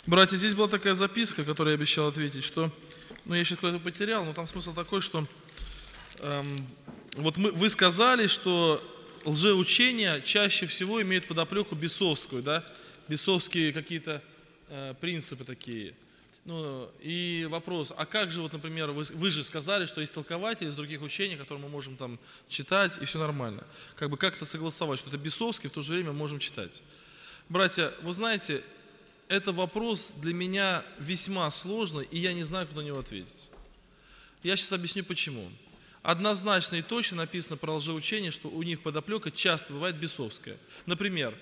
Братья, здесь была такая записка, которую я обещал ответить, что, я сейчас куда-то потерял, но там смысл такой, что вы сказали, что лжеучения чаще всего имеют подоплеку бесовскую, да, бесовские какие-то принципы такие. И вопрос, а как же, например, вы же сказали, что есть толкователи из других учений, которые мы можем там читать, и все нормально. Как это согласовать, что это бесовские, в то же время можем читать. Братья, вы знаете, это вопрос для меня весьма сложный, и я не знаю, как на него ответить. Я сейчас объясню почему. Однозначно и точно написано про лжеучение, что у них подоплека часто бывает бесовская. Например,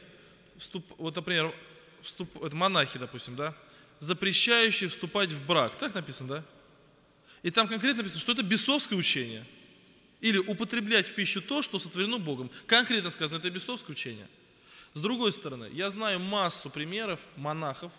монахи, допустим, да, запрещающие вступать в брак. Так написано, да? И там конкретно написано, что это бесовское учение. Или употреблять в пищу то, что сотворено Богом. Конкретно сказано, это бесовское учение. С другой стороны, я знаю массу примеров монахов,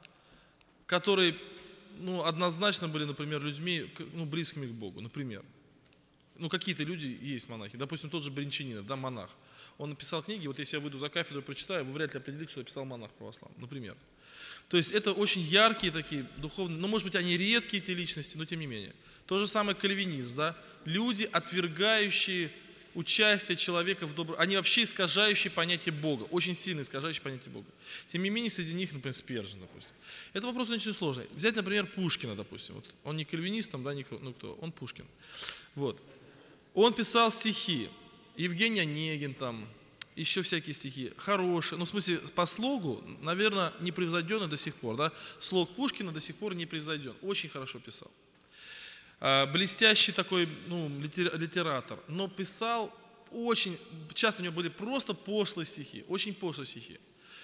которые, однозначно были, например, людьми, близкими к Богу, например. Какие-то люди есть монахи. Допустим, тот же Бринчанинов, да, монах. Он написал книги, вот если я выйду за кафедру и прочитаю, вы вряд ли определите, что написал монах православный, например. То есть это очень яркие такие духовные, может быть, они редкие, эти личности, но тем не менее. То же самое кальвинизм, да. Люди, отвергающие участие человека в добром, они вообще искажающие понятие Бога, очень сильно искажающие понятие Бога. Тем не менее, среди них, например, Спержин, допустим. Это вопрос очень сложный. Взять, например, Пушкина, допустим. Вот он не кальвинист, да, кто, он Пушкин. Вот. Он писал стихи, Евгений Онегин, там, еще всякие стихи, хорошие, в смысле, по слогу, наверное, непревзойденный до сих пор, да, слог Пушкина до сих пор не превзойден, очень хорошо писал. Блестящий такой, литератор, но писал очень, часто у него были просто пошлые стихи, очень пошлые стихи,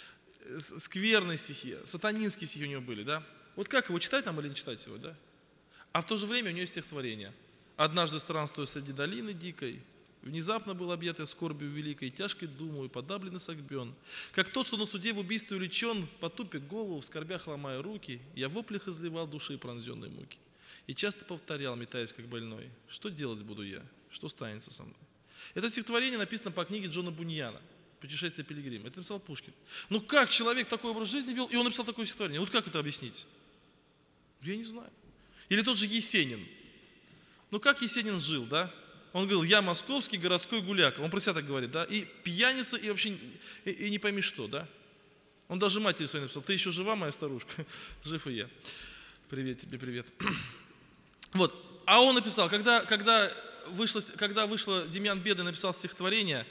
скверные стихи, сатанинские стихи у него были, да. Вот как его читать нам или не читать его, да? А в то же время у него есть стихотворение. «Однажды странствуя среди долины дикой, внезапно был объят я скорбью великой, тяжкой думою, подавлен и согбен. Как тот, что на суде в убийстве увлечен, потупив голову, в скорбях ломая руки, я в воплях изливал души пронзенной муки. И часто повторял, метаясь как больной, что делать буду я, что станется со мной». Это стихотворение написано по книге Джона Буньяна «Путешествие пилигрима». Это написал Пушкин. Как человек такой образ жизни вел, и он написал такое стихотворение? Вот как это объяснить? Я не знаю. Или тот же Есенин. Как Есенин жил, да? Он говорил, я московский городской гуляка. Он про себя так говорит, да? И пьяница, и вообще и не пойми что, да? Он даже матери своей написал, ты еще жива, моя старушка? Жив и я. Привет тебе, привет. Вот. А он написал, когда вышло Демьян Бедный написал стихотворение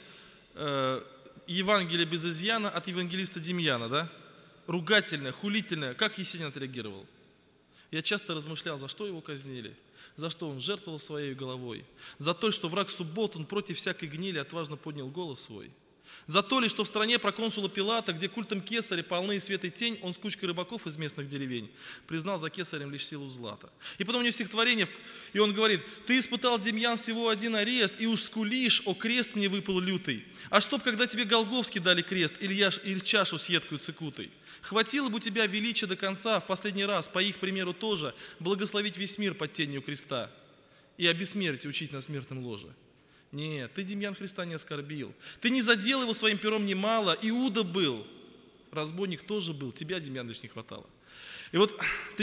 «Евангелие без изъяна» от евангелиста Демьяна, да? Ругательное, хулительное. Как Есенин отреагировал? Я часто размышлял, за что его казнили, за что он жертвовал своей головой, за то, что враг суббот, он против всякой гнили отважно поднял голос свой, за то ли, что в стране проконсула Пилата, где культом кесаря полны свет и тень, он с кучкой рыбаков из местных деревень признал за кесарем лишь силу злата. И потом у него стихотворение, и он говорит, ты испытал, Демьян, всего один арест, и уж скулишь, о крест мне выпал лютый. А чтоб, когда тебе Голгофский дали крест, или чашу с едкою цикутой, хватило бы у тебя величия до конца, в последний раз, по их примеру тоже, благословить весь мир под тенью креста и о бессмертии учить на смертном ложе. Нет, ты, Демьян, Христа не оскорбил. Ты не задел его своим пером немало. Иуда был, разбойник тоже был, тебя, Демьян, лишь не хватало. И вот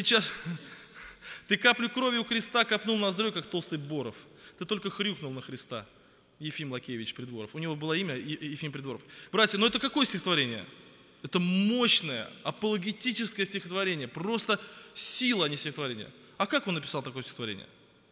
ты каплю крови у креста копнул ноздрёй, как толстый Боров. Ты только хрюкнул на Христа. Ефим Лакевич Придворов. У него было имя Ефим Придворов. Братья, это какое стихотворение? Это мощное, апологетическое стихотворение. Просто сила, а не стихотворение. А как он написал такое стихотворение?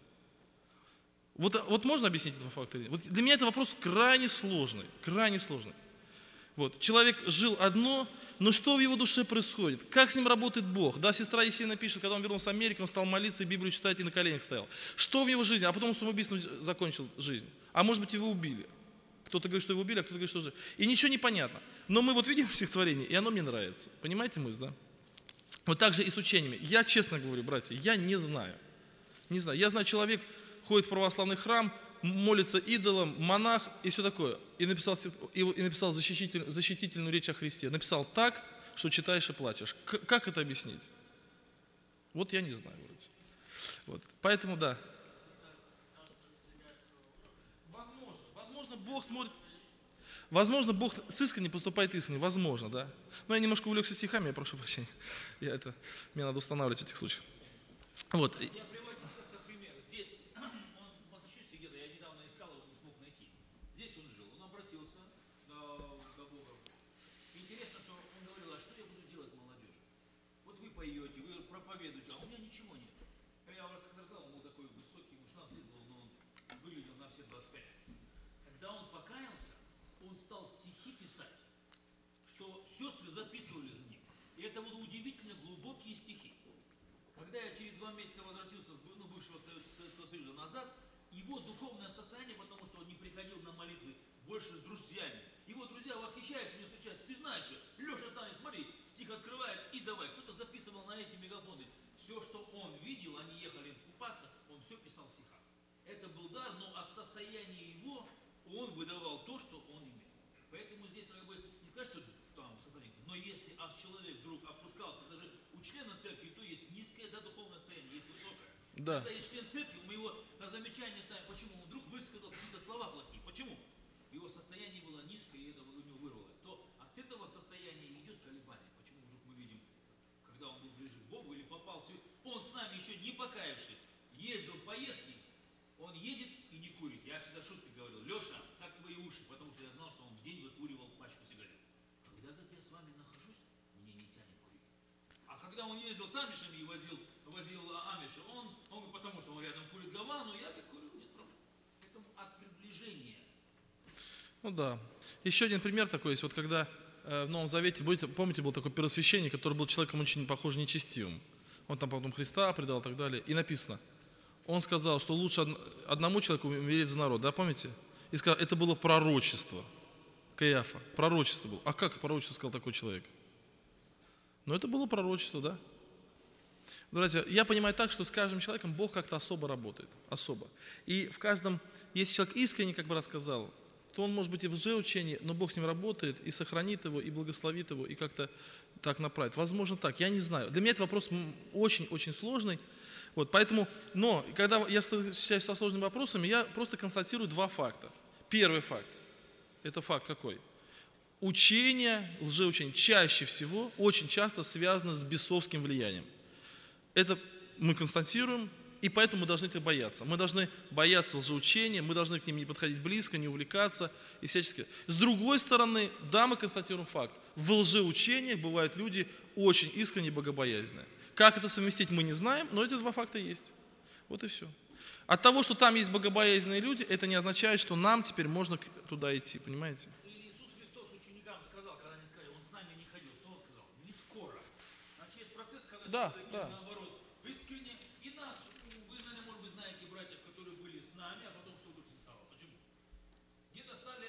Вот можно объяснить этот факт? Вот для меня это вопрос крайне сложный, крайне сложный. Вот. Человек жил одно, но что в его душе происходит? Как с ним работает Бог? Да, сестра Есения пишет, когда он вернулся в Америку, он стал молиться, и Библию читать, и на коленях стоял. Что в его жизни? А потом он самоубийством закончил жизнь. А может быть, его убили. Кто-то говорит, что его убили, а кто-то говорит, что же. И ничего не понятно. Но мы видим стихотворение, и оно мне нравится. Понимаете мысль, да? Вот так же и с учениями. Я честно говорю, братья, я не знаю. Не знаю. Я знаю, человек ходит в православный храм, молится идолам, монах и все такое. И написал защитительную речь о Христе. Написал так, что читаешь и плачешь. Как это объяснить? Вот я не знаю. Вот. Поэтому да. Возможно, Бог смотрит. Возможно, Бог с искренне поступает искренне, возможно, да. Но я немножко увлекся стихами, я прошу прощения. Мне надо устанавливать в этих случаях. Вот. Я приводил как пример. Здесь он в Массачусетсе где-то, я недавно искал его, не смог найти. Здесь он жил, он обратился до Бога. Интересно, что он говорил, а что я буду делать, молодежь? Вот вы поете, вы проповедуете, а у меня ничего нет. Я вам как рассказал, он был такой высокий, ему 16 лет был, но он выглядел на все 25. Когда он покаялся, он стал стихи писать, что сестры записывали за ним. И это были удивительно глубокие стихи. Когда я через 2 месяца возвратился с бывшего Советского Союза назад, его духовное состояние, потому что он не приходил на молитвы больше с друзьями. Его друзья восхищаются, мне отвечают, ты знаешь, Леша станет, смотри, стих открывает и давай. Кто-то записывал на эти мегафоны. Все, что он видел, они ехали купаться, он все писал в стихах. Это был дар, но от состояния его он выдавал то, что он имел. Поэтому здесь как бы не сказать, что там сатаник, но если человек вдруг опускался, даже у члена церкви, то есть низкое духовное состояние, есть высокое. Да. Когда есть член церкви, мы его на замечание ставим, почему он вдруг высказал какие-то слова плохие. Почему? Его состояние было низкое, и это у него вырвалось. То от этого состояния идет колебание. Почему вдруг мы видим, когда он был ближе к Богу или попал в свет, он с нами еще не покаявший, ездил в поездки, он едет и не курит. Я всегда шуткой говорил, Леша, как твои уши, потому что я знал, что он в день выкуривал пачку сигарет. Когда я с вами нахожусь, мне не тянет курить. А когда он ездил с амишами и возил амиши, он потому что он рядом курит гавану, я так курю, нет проблем. Поэтому от приближения. Ну да. Еще один пример такой есть. Вот когда в Новом Завете, помните, был такой первосвященник, который был человеком очень, похоже, нечестивым. Он там потом Христа предал и так далее. И написано, он сказал, что лучше одному человеку умереть за народ, да, помните? И сказал, это было пророчество. Каиафа, пророчество было. А как пророчество сказал такой человек? Ну, это было пророчество, да. Друзья, я понимаю так, что с каждым человеком Бог как-то особо работает, особо. И в каждом, если человек искренне, как бы рассказал, то он может быть и в лжеучении, но Бог с ним работает и сохранит его, и благословит его, и как-то так направит. Возможно так, я не знаю. Для меня этот вопрос очень-очень сложный. Вот, поэтому, но когда я встречаюсь со сложными вопросами, я просто констатирую 2 факта. Первый факт, это факт какой? Учение, лжеучение чаще всего, очень часто связано с бесовским влиянием. Это мы констатируем, и поэтому мы должны это бояться. Мы должны бояться лжеучения, мы должны к ним не подходить близко, не увлекаться и всячески. С другой стороны, да, мы констатируем факт. В лжеучениях бывают люди очень искренне богобоязненные. Как это совместить, мы не знаем, но эти 2 факта есть. Вот и все. От того, что там есть богобоязненные люди, это не означает, что нам теперь можно туда идти, понимаете? Иисус Христос ученикам сказал, когда они сказали, он с нами не ходил, что он сказал? Не скоро. Значит, есть процесс, когда человек наоборот искренне. И нас, вы, наверное, может быть, знаете братьев, которые были с нами, а потом что вдруг не стало. Почему? Где-то стали,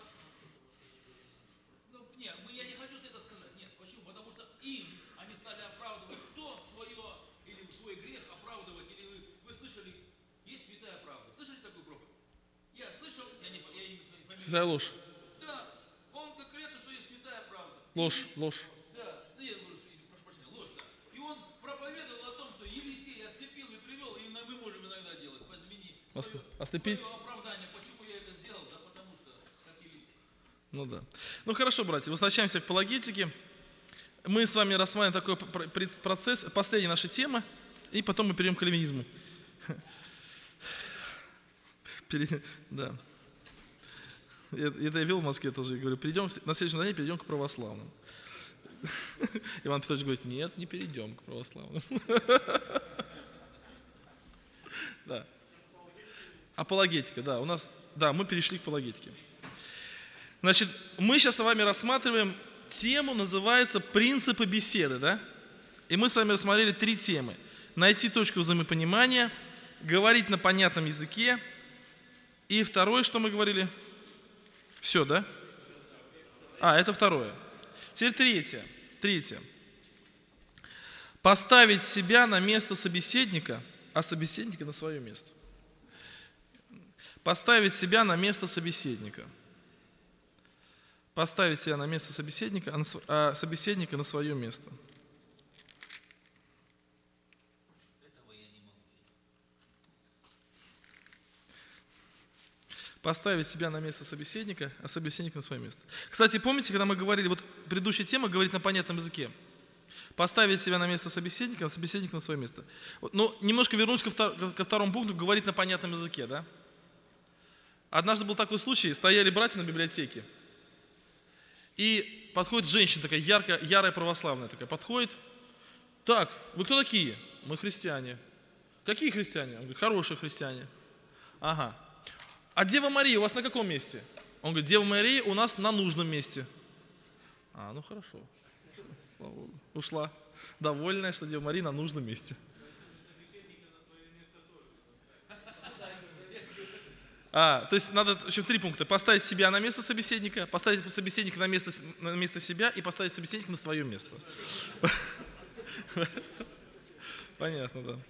я не хочу это сказать. Нет, почему? Потому что они стали оправдывать свой грех оправдывать. Или вы слышали, есть святая правда. Слышали такую проповедь? Я слышал, я не фамилию. Святая ложь. Да, он конкретно, что есть святая правда. Ложь. Да, я говорю, прошу прощения, ложь, да. И он проповедовал о том, что Елисей ослепил и привел, и мы можем иногда делать, возмени ослепить. свое оправдание. Почему я это сделал? Да потому что как Елисей. Ну да. Ну хорошо, братья, возвращаемся к апологетике. Мы с вами рассматриваем такой процесс, последняя наша тема, и потом мы перейдем к кальвинизму. Да. Это я вел в Москве тоже, я говорю, на следующем занятии перейдем к православным. Иван Петрович говорит, нет, не перейдем к православным. Да. Апологетика, да, мы перешли к апологетике. Значит, мы сейчас с вами рассматриваем тему, называется «Принципы беседы», да? И мы с вами рассмотрели 3 темы. Найти точку взаимопонимания, говорить на понятном языке, и второе, что мы говорили? Все, да? Это второе. Теперь третье. Поставить себя на место собеседника, а собеседника на свое место. Поставить себя на место собеседника. Поставить себя на место собеседника, а собеседника на свое место. Поставить себя на место собеседника, а собеседника на свое место. Кстати, помните, когда мы говорили, вот предыдущая тема говорит на понятном языке. Поставить себя на место собеседника, а собеседника на свое место. Но немножко вернусь ко второму пункту, говорить на понятном языке, да? Однажды был такой случай, стояли братья на библиотеке, и подходит женщина такая, ярая православная такая, подходит. Так, вы кто такие? Мы христиане. Какие христиане? Он говорит, хорошие христиане. Ага. А Дева Мария у вас на каком месте? Он говорит, Дева Мария у нас на нужном месте. А, ну хорошо. Ушла. Довольная, что Дева Мария на нужном месте. То есть надо, в общем, 3 пункта. Поставить себя на место собеседника, поставить собеседника на место себя и поставить собеседника на свое место. Понятно,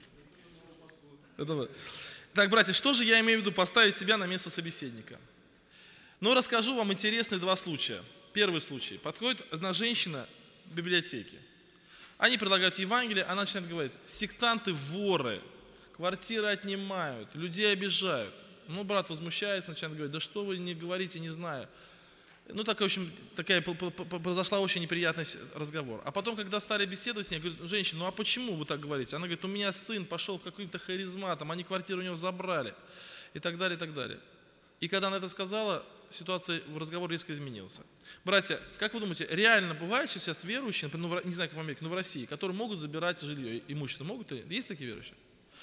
да. Так, братья, что же я имею в виду поставить себя на место собеседника? Ну, расскажу вам интересные 2 случая. Первый случай. Подходит одна женщина в библиотеке. Они предлагают Евангелие, она начинает говорить, сектанты воры, квартиры отнимают, людей обижают. Ну, брат возмущается, начинает говорить, да что вы не говорите, не знаю. Ну, так, в общем, произошла очень неприятный разговор. А потом, когда стали беседовать с ней, говорю, женщина, ну а почему вы так говорите? Она говорит, у меня сын пошел к каким-то харизматам, они квартиру у него забрали. И так далее, и так далее. И когда она это сказала, ситуация, разговор резко изменился. Братья, как вы думаете, реально бывает сейчас верующие, например, не знаю, как в Америке, но в России, которые могут забирать жилье, имущество? Могут ли? Есть такие верующие?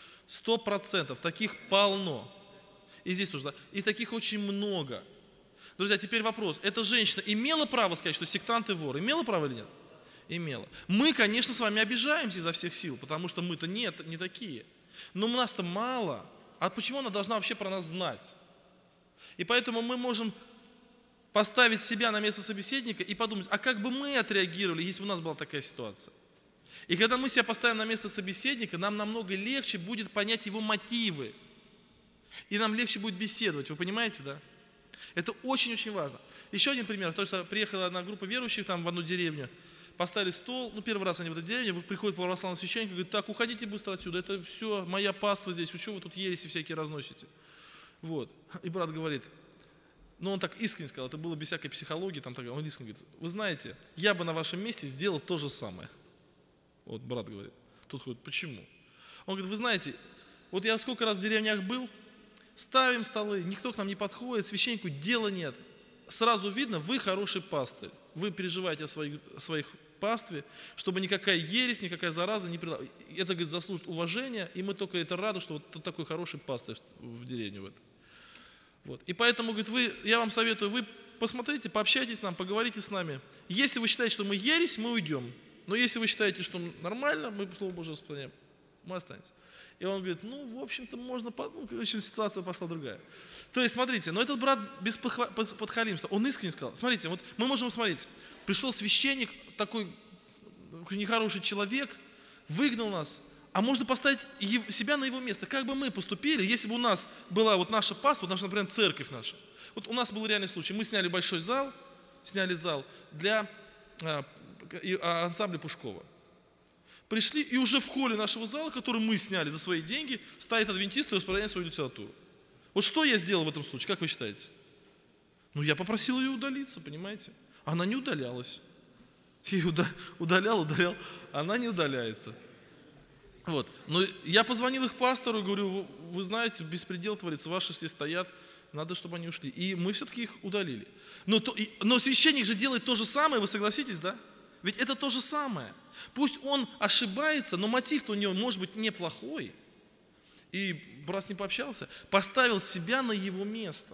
100%. Таких полно. И здесь тоже, да? И таких очень много. Друзья, теперь вопрос. Эта женщина имела право сказать, что сектанты воры? Имела право или нет? Имела. Мы, конечно, с вами обижаемся изо всех сил, потому что мы-то не такие. Но нас-то мало. А почему она должна вообще про нас знать? И поэтому мы можем поставить себя на место собеседника и подумать, а как бы мы отреагировали, если бы у нас была такая ситуация? И когда мы себя поставим на место собеседника, нам намного легче будет понять его мотивы. И нам легче будет беседовать, вы понимаете, да? Это очень-очень важно. Еще один пример, то, что приехала одна группа верующих там в одну деревню, поставили стол, первый раз они в этой деревне, приходит православный священник и говорит, так, уходите быстро отсюда, это все, моя паства здесь, вы что вы тут ереси всякие разносите? Вот. И брат говорит, он так искренне сказал, это было без всякой психологии, он искренне говорит, вы знаете, я бы на вашем месте сделал то же самое. Вот брат говорит, тут ходит, почему? Он говорит, вы знаете, вот я сколько раз в деревнях был, ставим столы, никто к нам не подходит, священнику дела нет. Сразу видно, вы хороший пастырь. Вы переживаете о своих пастве, чтобы никакая ересь, никакая зараза не прила. Это, говорит, заслужит уважения, и мы только это рады, что вот такой хороший пастырь в деревне. Вот. И поэтому, говорит, я вам советую, вы посмотрите, пообщайтесь с нами, поговорите с нами. Если вы считаете, что мы ересь, мы уйдем. Но если вы считаете, что нормально, мы Слово Божие распространяем, мы останемся. И он говорит, в общем-то, можно подумать, в общем, ситуация пошла другая. То есть, смотрите, но этот брат без подхалимства, он искренне сказал, смотрите, вот мы можем смотреть, пришел священник, такой нехороший человек, выгнал нас, а можно поставить себя на его место. Как бы мы поступили, если бы у нас была вот наша паства, вот наша, например, церковь наша. Вот у нас был реальный случай, мы сняли большой зал, для ансамбля Пушкова. Пришли, и уже в холле нашего зала, который мы сняли за свои деньги, стоит адвентист и распространяет свою литературу. Вот что я сделал в этом случае, как вы считаете? Я попросил ее удалиться, понимаете? Она не удалялась. Я ее удалял, она не удаляется. Вот. Но я позвонил их пастору и говорю, вы знаете, беспредел творится, ваши здесь стоят, надо, чтобы они ушли. И мы все-таки их удалили. Но священник же делает то же самое, вы согласитесь, да? Ведь это то же самое. Пусть он ошибается, но мотив-то у него может быть неплохой. И брат с ним пообщался, поставил себя на его место.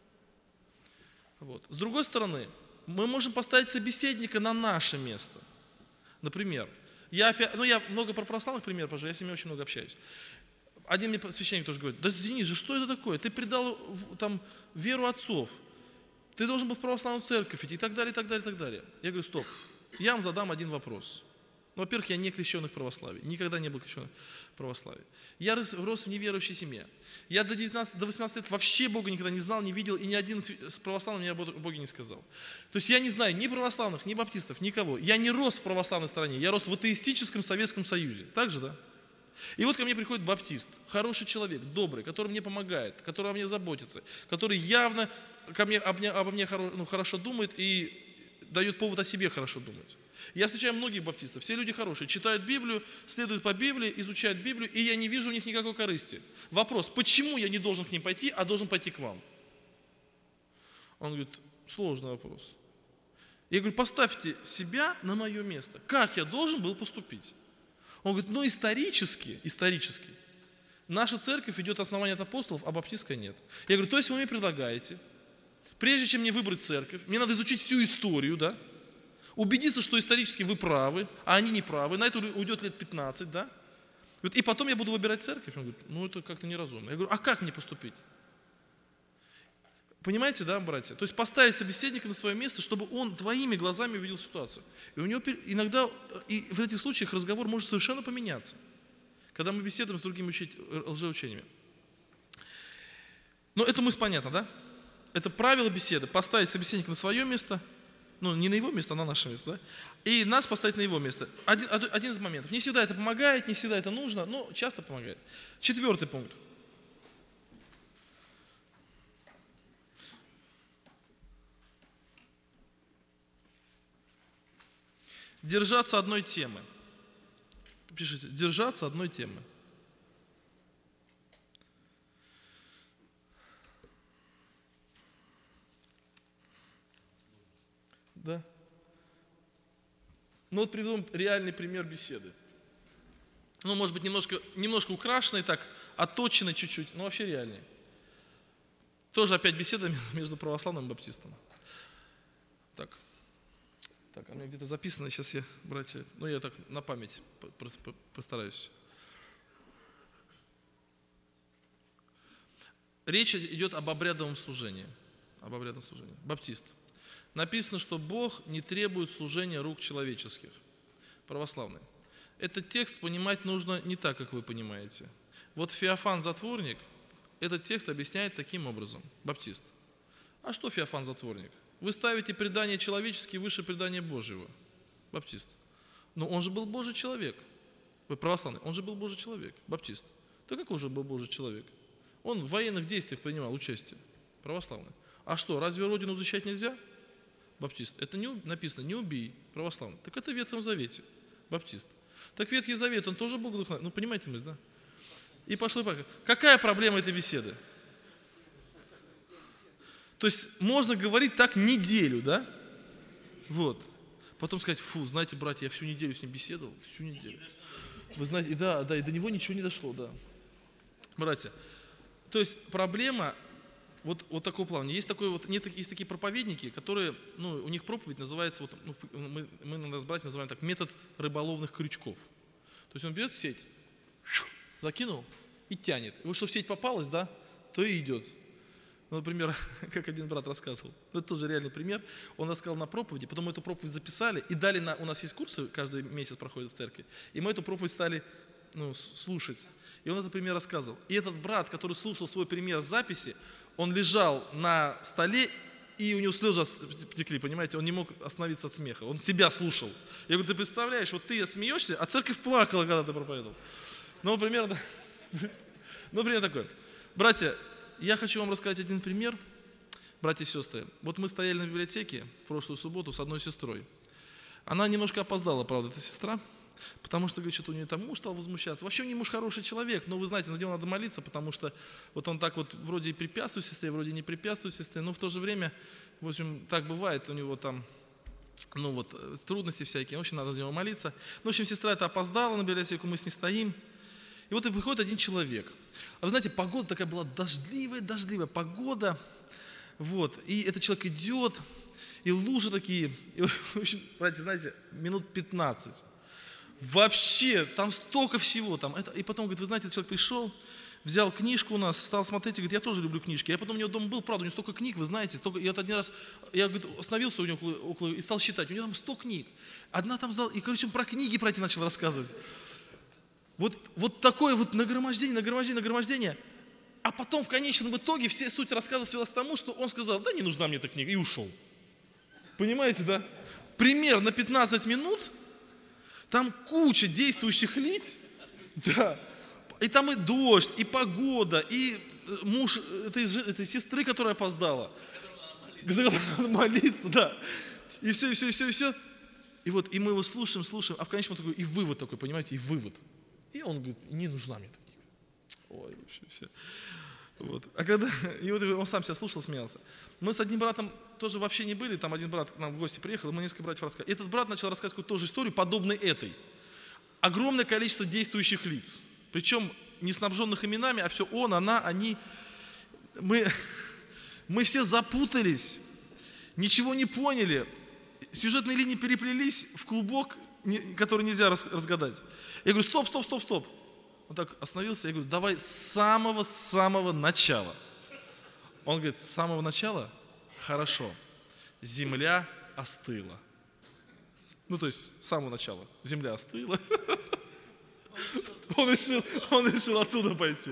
Вот. С другой стороны, мы можем поставить собеседника на наше место. Например, я много про православных примеров, я с ними очень много общаюсь. Один мне священник тоже говорит, да Денис, что это такое? Ты предал веру отцов, ты должен был в православную церковь идти и так далее, и так далее, и так далее. Я говорю, стоп, я вам задам один вопрос. Во-первых, я не крещеный в православии, никогда не был крещеным в православии. Я рос в неверующей семье. Я до 18 лет вообще Бога никогда не знал, не видел, и ни один православный мне о Боге не сказал. То есть я не знаю ни православных, ни баптистов, никого. Я не рос в православной стране, я рос в атеистическом Советском Союзе. Так же, да? И вот ко мне приходит баптист, хороший человек, добрый, который мне помогает, который о мне заботится, который явно обо мне хорошо думает и дает повод о себе хорошо думать. Я встречаю многих баптистов, все люди хорошие, читают Библию, следуют по Библии, изучают Библию, и я не вижу у них никакой корысти. Вопрос, почему я не должен к ним пойти, а должен пойти к вам? Он говорит, сложный вопрос. Я говорю, поставьте себя на мое место. Как я должен был поступить? Он говорит, ну исторически, наша церковь идет основание от апостолов, а баптистская нет. Я говорю, то есть вы мне предлагаете, прежде чем мне выбрать церковь, мне надо изучить всю историю, да? Убедиться, что исторически вы правы, а они не правы. На это уйдет лет 15, да? И потом я буду выбирать церковь. Он говорит, ну это как-то неразумно. Я говорю, а как мне поступить? Понимаете, да, братья? То есть поставить собеседника на свое место, чтобы он твоими глазами увидел ситуацию. И у него иногда, и в этих случаях разговор может совершенно поменяться, когда мы беседуем с другими лжеучениями. Но это мысль понятна, да? Это правило беседы. Поставить собеседника на свое место, ну не на его место, а на наше место, да? И нас поставить на его место. Один из моментов. Не всегда это помогает, не всегда это нужно, но часто помогает. 4-й пункт. Держаться одной темы. Пишите, держаться одной темы. Да. Ну вот приведу реальный пример беседы. Ну, может быть, немножко украшенный, так, отточенный чуть-чуть, но вообще реальный. Тоже опять беседа между православным и баптистом. Так, а у меня где-то записано, сейчас я, братья, ну я так на память постараюсь. Речь идет об обрядовом служении. Баптист. Написано, что Бог не требует служения рук человеческих. Православный. Этот текст понимать нужно не так, как вы понимаете. Вот Феофан Затворник этот текст объясняет таким образом. Баптист. А что Феофан Затворник? Вы ставите предания человеческие выше предания Божьего. Баптист. Но он же был Божий человек. Вы православный, он же был Божий человек. Баптист. Да какой же был Божий человек? Он в военных действиях принимал участие. Православный. А что, разве Родину защищать нельзя? Баптист. Это не написано, не убей. Православный. Так это в Ветхом Завете. Баптист. Так Ветхий Завет, он тоже Бог вдохновляет. Ну, понимаете мысль, да? И пошло. Какая проблема этой беседы? То есть можно говорить так неделю, да? Вот. Потом сказать, фу, знаете, братья, я всю неделю с ним беседовал, всю неделю. Вы знаете, и до него ничего не дошло, да. Братья, то есть проблема вот такого плана. Есть такие проповедники, которые, ну, у них проповедь называется, вот, ну, мы иногда с братьями называем так, метод рыболовных крючков. То есть он берет сеть, закинул и тянет. И вот что в сеть попалась, да, то и идет. Ну, например, как один брат рассказывал, это тоже реальный пример, он рассказал на проповеди, потом мы эту проповедь записали и дали у нас есть курсы, каждый месяц проходят в церкви, и мы эту проповедь стали слушать. И он этот пример рассказывал. И этот брат, который слушал свой пример с записи, он лежал на столе, и у него слезы потекли, понимаете, он не мог остановиться от смеха, он себя слушал. Я говорю, ты представляешь, вот ты смеешься, а церковь плакала, когда ты проповедовал. Ну, примерно такое. Братья, я хочу вам рассказать один пример, братья и сестры. Вот мы стояли на библиотеке в прошлую субботу с одной сестрой. Она немножко опоздала, правда, эта сестра, потому что, говорит, что-то у нее там муж стал возмущаться. Вообще у нее муж хороший человек, но вы знаете, на него надо молиться, потому что вот он так вот вроде и препятствует сестре, вроде не препятствует сестре, но в то же время, в общем, так бывает, у него там, трудности всякие, в общем, надо за него молиться. Ну, в общем, сестра эта опоздала на библиотеку, мы с ней стоим. И вот и приходит один человек. А вы знаете, погода такая была дождливая погода. Вот. И этот человек идет, и лужи такие. И, в общем, братья, знаете, минут 15. Вообще, там столько всего. И потом, говорит, вы знаете, этот человек пришел, взял книжку у нас, стал смотреть, и говорит, я тоже люблю книжки. Я потом у него дома был, правда, у него столько книг, вы знаете. И вот один раз, я, говорит, остановился у него около и стал считать. У него там 100 книг. Одна там зал, и, короче, про книги про эти начал рассказывать. Вот такое вот нагромождение. А потом в конечном итоге вся суть рассказа свелась к тому, что он сказал, да не нужна мне эта книга, и ушел. Понимаете, да? Пример на 15 минут, там куча действующих лиц, да, И там и дождь, и погода, и муж этой сестры, которая опоздала. За которую надо молиться, да. И все. И вот, и мы его слушаем, а в конечном такой, и вывод такой, понимаете, и вывод. И он говорит, не нужна мне такие. Ой, вообще все. Вот. И вот он сам себя слушал, смеялся. Мы с одним братом тоже вообще не были, там один брат к нам в гости приехал, и мы несколько братьев рассказали. Этот брат начал рассказывать какую-то тоже историю, подобной этой. Огромное количество действующих лиц. Причем не снабженных именами, а все он, она, они. Мы все запутались, ничего не поняли. Сюжетные линии переплелись в клубок, который нельзя разгадать. Я говорю, стоп. Он так остановился, я говорю, давай с самого начала. Он говорит, с самого начала? Хорошо. Земля остыла. Ну, то есть, с самого начала. Земля остыла. Он решил оттуда пойти.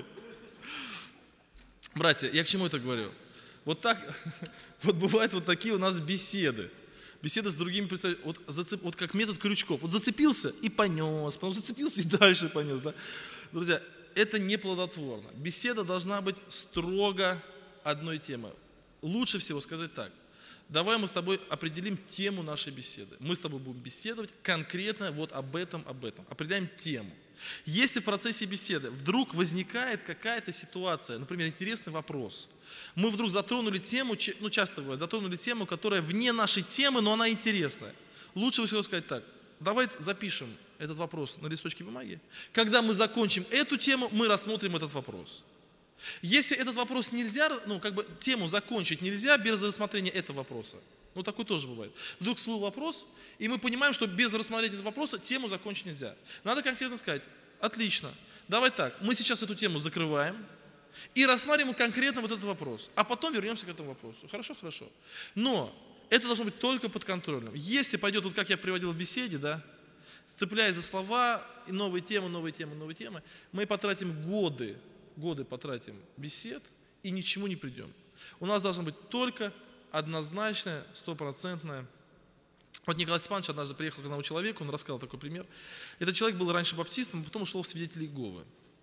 Братья, я к чему это говорю? Вот так, вот бывают вот такие у нас беседы. Беседа с другими представителями, вот как метод крючков. Вот зацепился и понес, потом зацепился и дальше понес. Да? Друзья, это не плодотворно. Беседа должна быть строго одной темы. Лучше всего сказать так. Давай мы с тобой определим тему нашей беседы. Мы с тобой будем беседовать конкретно вот об этом. Определяем тему. Если в процессе беседы вдруг возникает какая-то ситуация, например, интересный вопрос, мы вдруг затронули тему, часто бывает, затронули тему, которая вне нашей темы, но она интересная. Лучше всего сказать так, давай запишем этот вопрос на листочке бумаги. Когда мы закончим эту тему, мы рассмотрим этот вопрос. Если этот вопрос нельзя, тему закончить нельзя без рассмотрения этого вопроса. Такой тоже бывает. Вдруг всплыл вопрос, и мы понимаем, что без рассмотрения этого вопроса тему закончить нельзя. Надо конкретно сказать, отлично, давай так, мы сейчас эту тему закрываем и рассматриваем конкретно вот этот вопрос, а потом вернемся к этому вопросу. Хорошо? Но это должно быть только под контролем. Если пойдет, вот как я приводил в беседе, да, цепляясь за слова, и новые темы, мы потратим годы потратим бесед и ничему не придем. У нас должна быть только однозначная, стопроцентная. Вот Николай Степанович однажды приехал к одному человеку, он рассказал такой пример. Этот человек был раньше баптистом, потом ушел в свидетели Иеговы.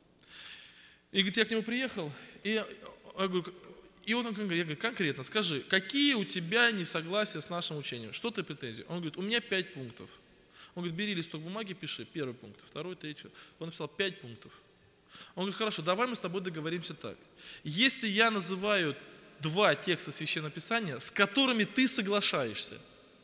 И говорит, я к нему приехал, и вот он говорит, конкретно скажи, какие у тебя несогласия с нашим учением, что ты претензии? Он говорит, у меня 5 пунктов. Он говорит, бери листок бумаги, пиши, 1 пункт, 2, 3. Он написал 5 пунктов. Он говорит, хорошо, давай мы с тобой договоримся так. Если я называю 2 текста Священного Писания, с которыми ты соглашаешься,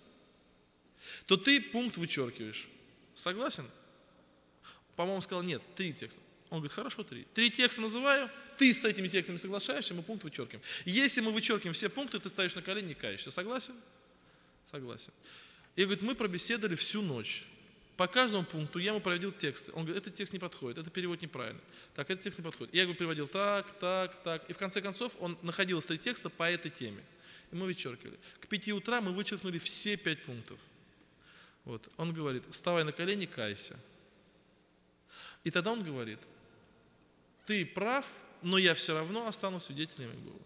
то ты пункт вычеркиваешь. Согласен? По-моему, сказал, нет, 3 текста. Он говорит, хорошо, 3. 3 текста называю, ты с этими текстами соглашаешься, мы пункт вычеркиваем. Если мы вычеркиваем все пункты, ты ставишь на колени и каешься. Согласен? Согласен. И говорит, мы пробеседовали всю ночь. По каждому пункту я ему проводил тексты. Он говорит, этот текст не подходит, это перевод неправильно. Так, этот текст не подходит. Я его переводил так. И в конце концов он находил 3 текста по этой теме. И мы вычеркивали. К 5 утра мы вычеркнули все 5 пунктов. Вот. Он говорит, вставай на колени, кайся. И тогда он говорит, ты прав, но я все равно останусь свидетелем Иеговы.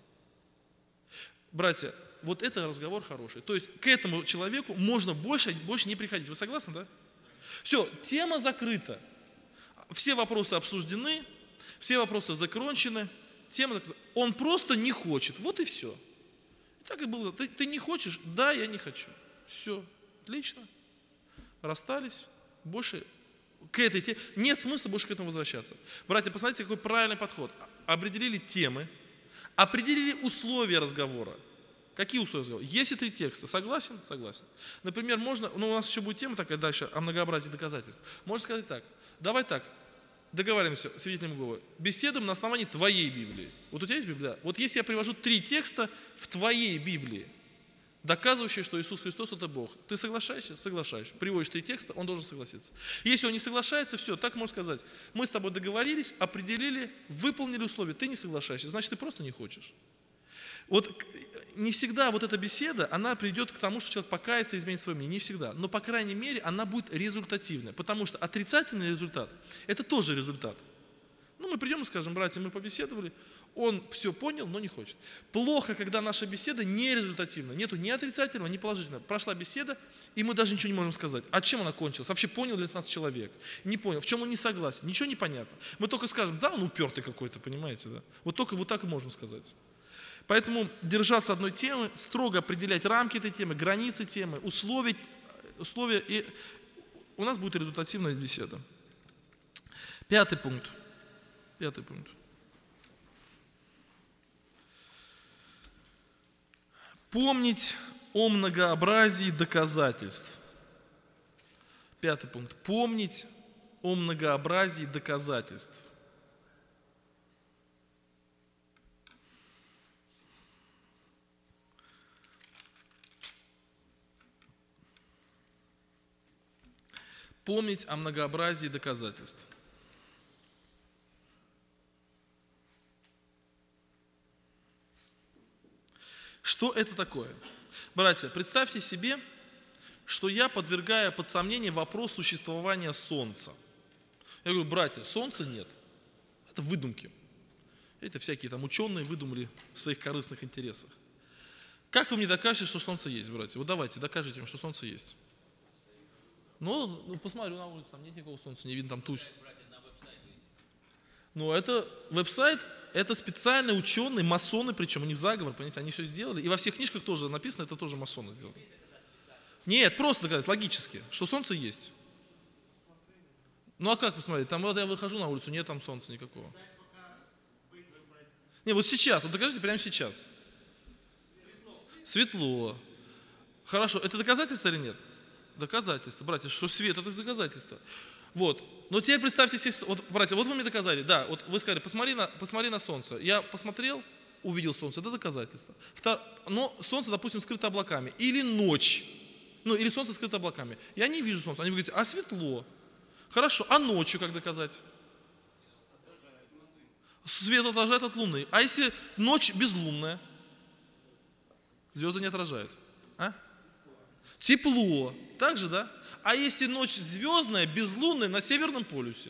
Братья, вот это разговор хороший. То есть к этому человеку можно больше не приходить. Вы согласны, да? Все, тема закрыта. Все вопросы обсуждены, все вопросы закончены, тема закрыта. Он просто не хочет. Вот и все. И так и было. Ты не хочешь? Да, я не хочу. Все, отлично. Расстались. Больше к этой теме нет смысла больше к этому возвращаться. Братья, посмотрите, какой правильный подход. Определили темы, определили условия разговора. Какие условия разговора? Если 3 текста, согласен? Согласен. Например, можно, у нас еще будет тема такая дальше, о многообразии доказательств. Можно сказать так, давай так, договариваемся, свидетелем Иеговы, беседуем на основании твоей Библии. Вот у тебя есть Библия? Да. Вот если я привожу 3 текста в твоей Библии, доказывающие, что Иисус Христос это Бог, ты соглашаешься? Соглашаешься. Приводишь 3 текста, он должен согласиться. Если он не соглашается, все, так можно сказать. Мы с тобой договорились, определили, выполнили условия, ты не соглашаешься, значит, ты просто не хочешь. Вот не всегда вот эта беседа, она придет к тому, что человек покается и изменит свое мнение. Не всегда. Но, по крайней мере, она будет результативной. Потому что отрицательный результат – это тоже результат. Мы придем и скажем, братья, мы побеседовали, Он все понял, но не хочет. Плохо, когда наша беседа не результативна. Нету ни отрицательного, ни положительного. Прошла беседа, и мы даже ничего не можем сказать. А чем она кончилась? Вообще понял ли нас человек? Не понял. В чем он не согласен? Ничего не понятно. Мы только скажем, да, он упертый какой-то, понимаете, да? Вот только вот так и можем сказать. Поэтому держаться одной темы, строго определять рамки этой темы, границы темы, условия, и у нас будет результативная беседа. Пятый пункт. Помнить о многообразии доказательств. Пятый пункт. Помнить о многообразии доказательств. Помнить о многообразии доказательств. Что это такое? Братья, представьте себе, что я подвергаю под сомнение вопрос существования Солнца. Я говорю, братья, Солнца нет. Это выдумки. Это всякие там ученые выдумали в своих корыстных интересах. Как вы мне докажете, что Солнце есть, братья? Вот давайте, докажите мне, что Солнце есть. Ну, посмотрю на улицу, там нет никакого Солнца, не видно там туч. Ну, это веб-сайт, это специальные ученые, масоны, причем у них заговор, понимаете, они все сделали. И во всех книжках тоже написано, это тоже масоны сделали. Нет, просто доказать, логически, что Солнце есть. Ну, а как посмотреть? Там вот я выхожу на улицу, нет там Солнца никакого. Не, вот сейчас, вот докажите прямо сейчас. Светло. Хорошо, это доказательство или нет? Доказательство, братья, что свет, это доказательство. Вот. Но теперь представьте себе, вот, братья, вот вы мне доказали, да, вот вы сказали, посмотри на солнце. Я посмотрел, увидел солнце, это доказательство. Но солнце, допустим, скрыто облаками. Или ночь. Ну, или солнце скрыто облаками. Я не вижу солнца. Они говорят, а светло. Хорошо, а ночью как доказать? Свет отражает от луны. А если ночь безлунная? Звезды не отражают. А? Тепло. Так же, да? А если ночь звездная, безлунная, на Северном полюсе?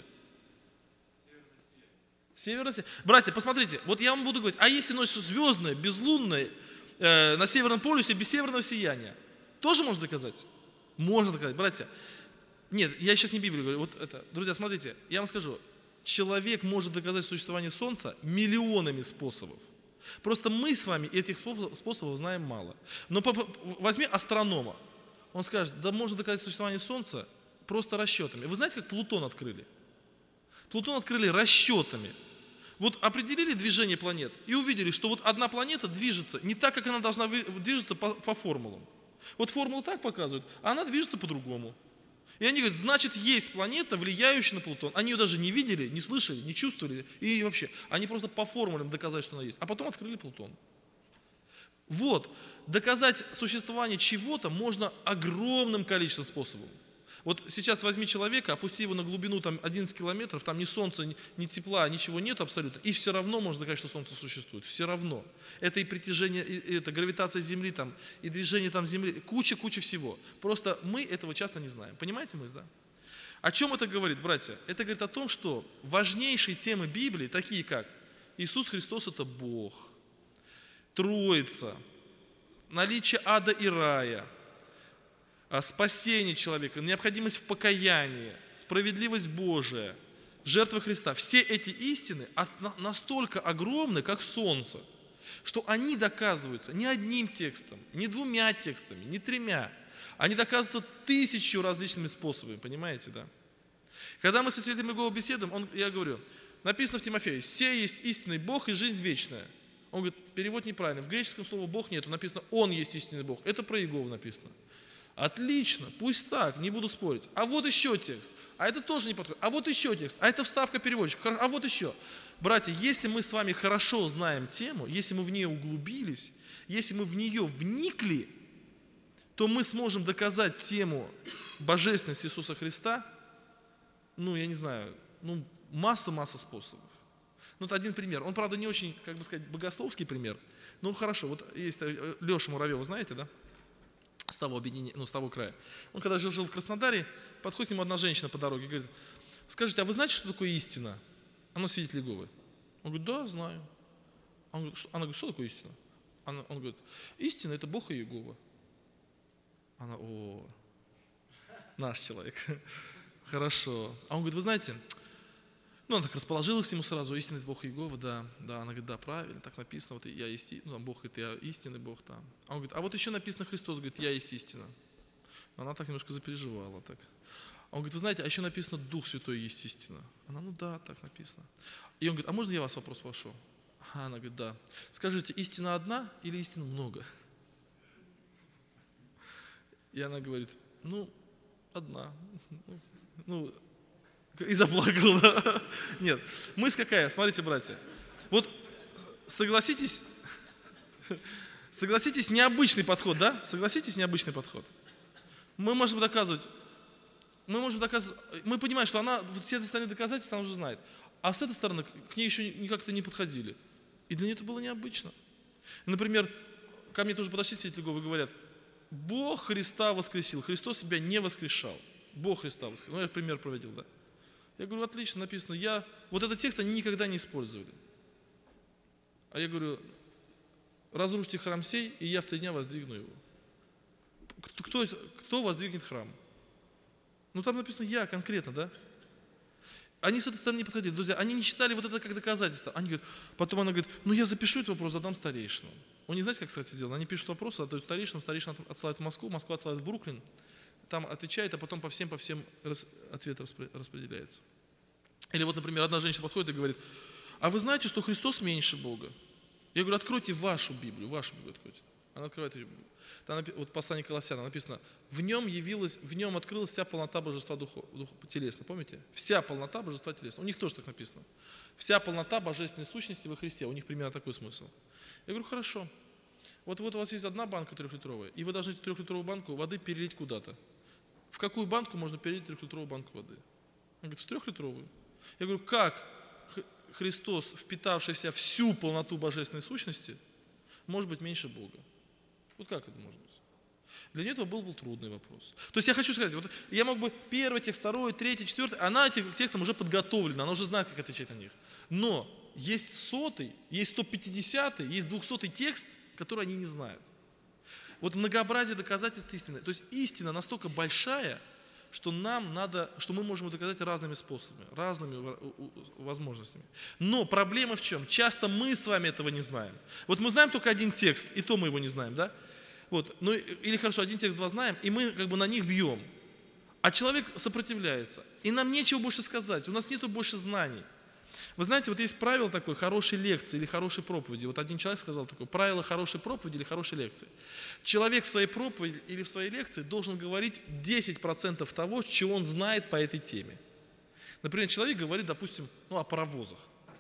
Северное. Братья, посмотрите, вот я вам буду говорить, а если ночь звездная, безлунная, на Северном полюсе, без северного сияния? Тоже можно доказать? Можно доказать, братья. Нет, я сейчас не Библию говорю. Вот это. Друзья, смотрите, я вам скажу, человек может доказать существование Солнца миллионами способов. Просто мы с вами этих способов знаем мало. Но возьми астронома. Он скажет, да можно доказать существование Солнца просто расчетами. Вы знаете, как Плутон открыли? Плутон открыли расчетами. Вот определили движение планет и увидели, что вот одна планета движется не так, как она должна движется по формулам. Вот формулы так показывают, а она движется по-другому. И они говорят, значит, есть планета, влияющая на Плутон. Они ее даже не видели, не слышали, не чувствовали. И вообще, они просто по формулам доказали, что она есть. А потом открыли Плутон. Вот, доказать существование чего-то можно огромным количеством способов. Вот сейчас возьми человека, опусти его на глубину там, 11 километров, там ни солнца, ни тепла, ничего нет абсолютно, и все равно можно доказать, что солнце существует. Все равно. Это и притяжение, и это гравитация Земли, там, и движение там, Земли, куча всего. Просто мы этого часто не знаем. Понимаете мысль, да? О чем это говорит, братья? Это говорит о том, что важнейшие темы Библии, такие как Иисус Христос – это Бог, Троица, наличие ада и рая, спасение человека, необходимость в покаянии, справедливость Божия, жертва Христа. Все эти истины настолько огромны, как солнце, что они доказываются не одним текстом, не 2 текстами, не 3. Они доказываются 1000 различными способами, понимаете, да? Когда мы со святым Иеговой беседуем, я говорю, написано в Тимофею, «Се есть истинный Бог и жизнь вечная». Он говорит, перевод неправильный. В греческом слове Бог нету, написано Он есть истинный Бог. Это про Иегову написано. Отлично, пусть так, не буду спорить. А вот еще текст. А это тоже не подходит. А вот еще текст. А это вставка переводчика. А вот еще. Братья, если мы с вами хорошо знаем тему, если мы в нее углубились, если мы в нее вникли, то мы сможем доказать тему божественности Иисуса Христа, я не знаю, масса способов. Вот один пример. Он, правда, не очень, как бы сказать, богословский пример. Ну, хорошо, вот есть Леша Муравьев, знаете, да? С того объединения, с того края. Он, когда жил в Краснодаре, подходит к нему одна женщина по дороге и говорит, скажите, а вы знаете, что такое истина? Она свидетель Иеговы. Он говорит, да, знаю. Она говорит, что такое истина? Он говорит, истина – это Бог и Иегова. Она, наш человек. Хорошо. А он говорит, вы знаете, она так расположилась к нему сразу, истинный Бог Иегова, да. Она говорит, да, правильно, так написано, вот я есть, Бог говорит, я истинный Бог там. А он говорит, а вот еще написано Христос, говорит, я есть истина. Она так немножко запереживала так. А он говорит, вы знаете, а еще написано Дух Святой есть истина. Она, да, так написано. И он говорит, а можно я вас вопрос спрошу? Она говорит, да. Скажите, истина одна или истин много? И она говорит, одна. И заплакала, да. Нет, мысль какая? Смотрите, братья. Вот согласитесь, необычный подход, да? Согласитесь, необычный подход. Мы можем доказывать, мы понимаем, что она, вот с этой стороны доказательств, она уже знает. А с этой стороны к ней еще как-то не подходили. И для нее это было необычно. Например, ко мне тоже подошли свидетели Иеговы и говорят, Бог Христа воскресил, Христос себя не воскрешал. Бог Христа воскресил. Я пример проводил, да. Я говорю, отлично, написано. Вот этот текст они никогда не использовали. А я говорю, разрушьте храм сей, и я в 3 дня воздвигну его. Кто воздвигнет храм? Там написано я конкретно, да? Они с этой стороны не подходили. Друзья, они не считали вот это как доказательство. Потом она говорит, я запишу этот вопрос, задам старейшинам. Он не знаете, как, кстати, сделано? Они пишут вопрос, отдают старейшинам, старейшина отсылает в Москву, Москва отсылает в Бруклин, там отвечает, а потом по всем ответ распределяется. Или вот, например, одна женщина подходит и говорит, а вы знаете, что Христос меньше Бога? Я говорю, откройте вашу Библию откройте. Она открывает ее. Там, вот послание к Колоссянам написано, в нем открылась вся полнота божества телесно. Помните? Вся полнота божества телесно. У них тоже так написано. Вся полнота божественной сущности во Христе. У них примерно такой смысл. Я говорю, хорошо. Вот у вас есть одна банка 3-литровая, и вы должны эту 3-литровую банку воды перелить куда-то. В какую банку можно перелить 3-литровую банку воды? Он говорит, в 3-литровую. Я говорю, как Христос, впитавший в себя всю полноту божественной сущности, может быть меньше Бога? Вот как это может быть? Для нее это был трудный вопрос. То есть я хочу сказать, вот я мог бы 1 текст, 2, 3, 4, она этим текстом уже подготовлена, она уже знает, как отвечать на них. Но есть 100-й, есть 150-й, есть 200-й текст, который они не знают. Вот многообразие доказательств истины. То есть истина настолько большая, что мы можем ее доказать разными способами, разными возможностями. Но проблема в чем? Часто мы с вами этого не знаем. Вот мы знаем только один текст, и то мы его не знаем, да? Или хорошо, один текст, 2 знаем, и мы на них бьем. А человек сопротивляется. И нам нечего больше сказать, у нас нету больше знаний. Вы знаете, вот есть правило такое, хорошей лекции или хорошей проповеди. Вот один человек сказал такое, правило хорошей проповеди или хорошей лекции. Человек в своей проповеди или в своей лекции должен говорить 10% того, чего он знает по этой теме. Например, человек говорит, допустим, о паровозах.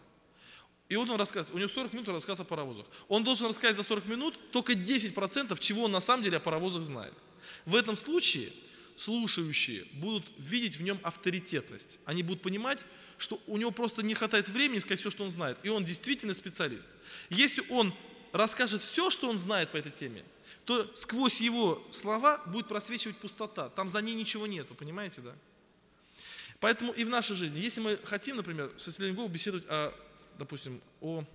И вот он рассказывает, у него 40 минут рассказ о паровозах. Он должен рассказать за 40 минут только 10%, чего он на самом деле о паровозах знает. В этом случае слушающие будут видеть в нем авторитетность. Они будут понимать, что у него просто не хватает времени сказать все, что он знает. И он действительно специалист. Если он расскажет все, что он знает по этой теме, то сквозь его слова будет просвечивать пустота. Там за ней ничего нету, понимаете, да? Поэтому и в нашей жизни, если мы хотим, например, со свидетелем Иеговы беседовать допустим, о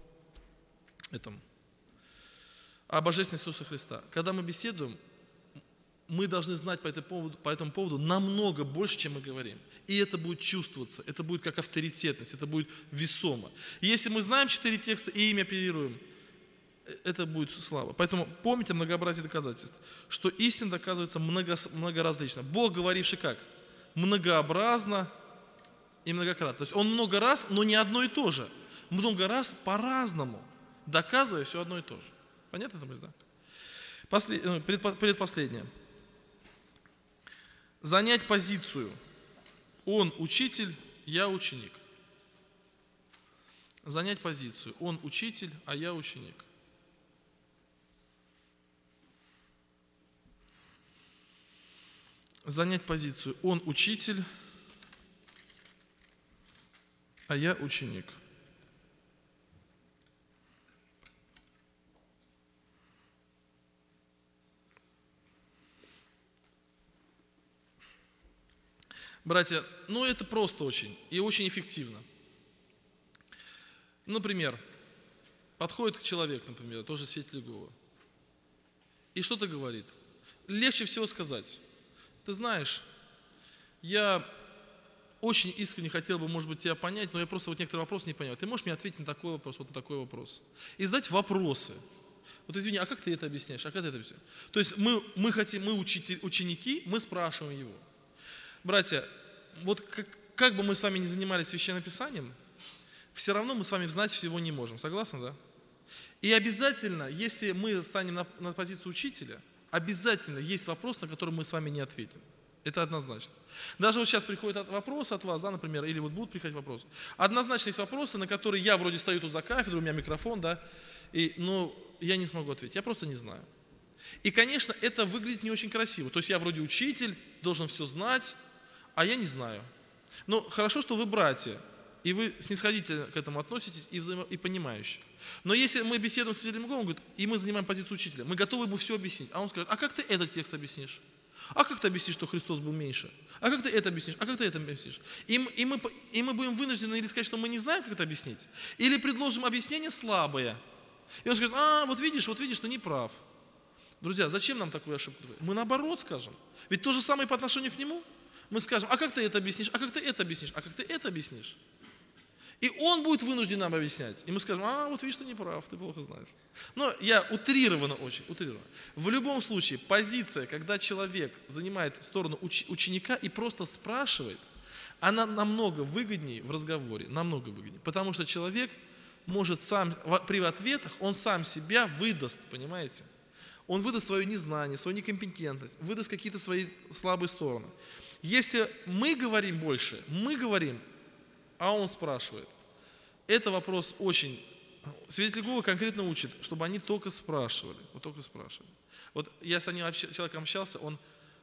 божественности Иисуса Христа. Когда мы беседуем, мы должны знать по этому поводу намного больше, чем мы говорим. И это будет чувствоваться, это будет как авторитетность, это будет весомо. И если мы знаем 4 текста и ими оперируем, это будет слава. Поэтому помните о многообразии доказательств, что истина доказывается многоразлично. Бог, говоривший как? Многообразно и многократно. То есть Он много раз, но не одно и то же. Много раз по-разному, доказывая все одно и то же. Понятно это мысль, да? Предпоследнее. Занять позицию. Он учитель, я ученик. Занять позицию. Он учитель, а я ученик. Занять позицию. Он учитель, а я ученик. Братья, это просто очень и очень эффективно. Например, подходит к человеку, например, тоже свидетель Иеговы, и что-то говорит. Легче всего сказать: ты знаешь, я очень искренне хотел бы, может быть, тебя понять, но я просто вот некоторые вопросы не понимаю. Ты можешь мне ответить на такой вопрос, вот на такой вопрос? И задать вопросы. Вот извини, а как ты это объясняешь? А как ты это объясняешь? То есть мы ученики, мы спрашиваем его. Братья, вот как бы мы с вами ни занимались Священным Писанием, все равно мы с вами знать всего не можем. Согласны, да? И обязательно, если мы станем на позицию учителя, обязательно есть вопрос, на который мы с вами не ответим. Это однозначно. Даже вот сейчас приходят вопросы от вас, да, например, или вот будут приходить вопросы. Однозначно есть вопросы, на которые я вроде стою тут за кафедрой, у меня микрофон, да, но я не смогу ответить, я просто не знаю. И, конечно, это выглядит не очень красиво. То есть я вроде учитель, должен все знать, а я не знаю. Но хорошо, что вы братья, и вы снисходительно к этому относитесь и понимающие. Но если мы беседуем с свидетелем Иеговы, и мы занимаем позицию учителя, мы готовы ему все объяснить, а он скажет: а как ты этот текст объяснишь? А как ты объяснишь, что Христос был меньше? А как ты это объяснишь? А как ты это объяснишь? И мы будем вынуждены или сказать, что мы не знаем, как это объяснить, или предложим объяснение слабое. И он скажет: вот видишь, ты не прав. Друзья, зачем нам такую ошибку? Мы наоборот скажем. Ведь то же самое по отношению к нему. Мы скажем: а как ты это объяснишь? А как ты это объяснишь? А как ты это объяснишь? И он будет вынужден нам объяснять. И мы скажем: вот видишь, ты не прав, ты плохо знаешь. Но я утрированно очень. В любом случае, позиция, когда человек занимает сторону ученика и просто спрашивает, она намного выгоднее в разговоре, намного выгоднее. Потому что человек может сам, при ответах, он сам себя выдаст, понимаете? Он выдаст свое незнание, свою некомпетентность, выдаст какие-то свои слабые стороны. Если мы говорим больше, а он спрашивает. Это вопрос очень... Свидетель Иеговы конкретно учит, чтобы они только спрашивали. Вот я с одним человеком общался, он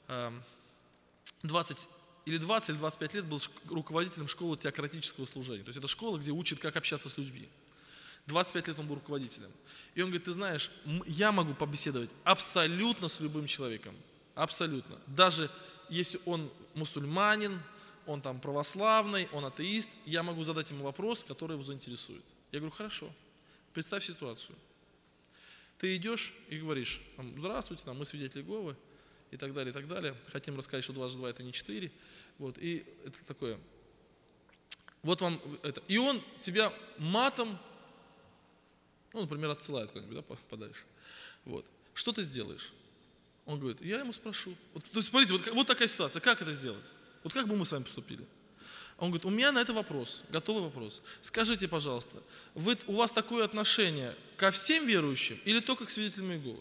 20 или 25 лет был руководителем школы теократического служения. То есть это школа, где учат, как общаться с людьми. 25 лет он был руководителем. И он говорит: ты знаешь, я могу побеседовать абсолютно с любым человеком. Абсолютно. Даже если он мусульманин, он там православный, он атеист, я могу задать ему вопрос, который его заинтересует. Я говорю: хорошо, представь ситуацию. Ты идешь и говоришь: здравствуйте, мы свидетели Иеговы, и так далее. Хотим рассказать, что 2 + 2 – это не 4. Вот, и это такое. Вот вам это. И он тебя матом, например, отсылает куда-нибудь, да, подальше. Вот. Что ты сделаешь? Он говорит: я ему спрошу. То есть, смотрите, вот такая ситуация. Как это сделать? Вот как бы мы с вами поступили? Он говорит: у меня на это вопрос, готовый вопрос. Скажите, пожалуйста, у вас такое отношение ко всем верующим или только к свидетелям Иеговы?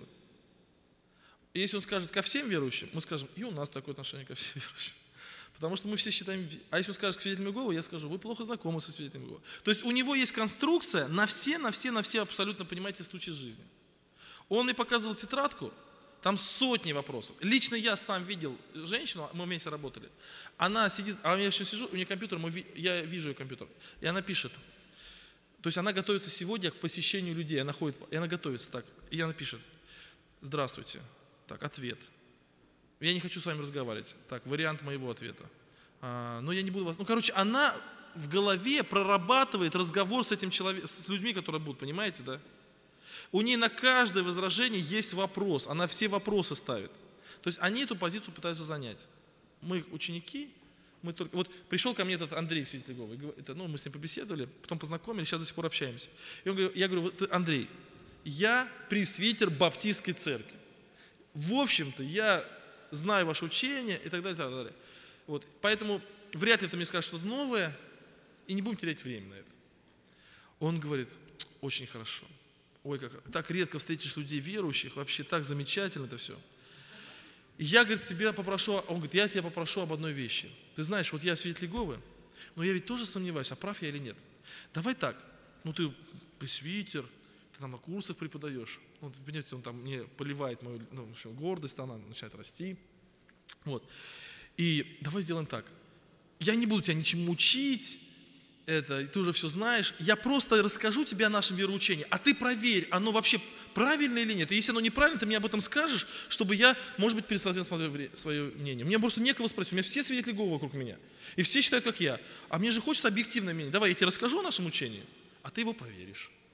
И если он скажет ко всем верующим, мы скажем: и у нас такое отношение ко всем верующим. Потому что мы все считаем... А если он скажет к свидетелям Иеговы, я скажу: вы плохо знакомы со свидетелями Иеговы. То есть у него есть конструкция на все абсолютно, понимаете, случаи жизни. Он мне показывал тетрадку, там сотни вопросов. Лично я сам видел женщину, мы вместе работали. Она сидит, а я еще сижу, у нее компьютер, я вижу ее компьютер, и она пишет. То есть она готовится сегодня к посещению людей, она готовится так, и она пишет: здравствуйте, так, ответ. Я не хочу с вами разговаривать. Так, вариант моего ответа. Но я не буду вас... она в голове прорабатывает разговор с этим человеком, с людьми, которые будут, понимаете, да? У нее на каждое возражение есть вопрос, она все вопросы ставит. То есть они эту позицию пытаются занять. Мы ученики, Вот пришел ко мне этот Андрей, свидетель Иеговы, мы с ним побеседовали, потом познакомились, сейчас до сих пор общаемся. Я говорю: Андрей, я пресвитер Баптистской церкви. В общем-то, я знаю ваше учение и так далее, и так далее. Вот, поэтому вряд ли ты мне скажешь что-то новое, и не будем терять время на это. Он говорит: очень хорошо. Ой, так редко встретишь людей верующих, вообще так замечательно это все. И я, говорит, он говорит: я тебя попрошу об одной вещи. Ты знаешь, вот я свидетель Иеговы, но я ведь тоже сомневаюсь, а прав я или нет. Давай так, ты пресвитер, ты там на курсах преподаешь. Понимаете, он там мне поливает мою гордость, она начинает расти. Вот. И давай сделаем так. Я не буду тебя ничему учить, ты уже все знаешь. Я просто расскажу тебе о нашем вероучении, а ты проверь, оно вообще правильно или нет. И если оно неправильно, ты мне об этом скажешь, чтобы я, может быть, пересмотрел свое мнение. Мне просто некого спросить. У меня все свидетели Иеговы вокруг меня. И все считают, как я. А мне же хочется объективное мнение. Давай, я тебе расскажу о нашем учении, а ты его проверишь.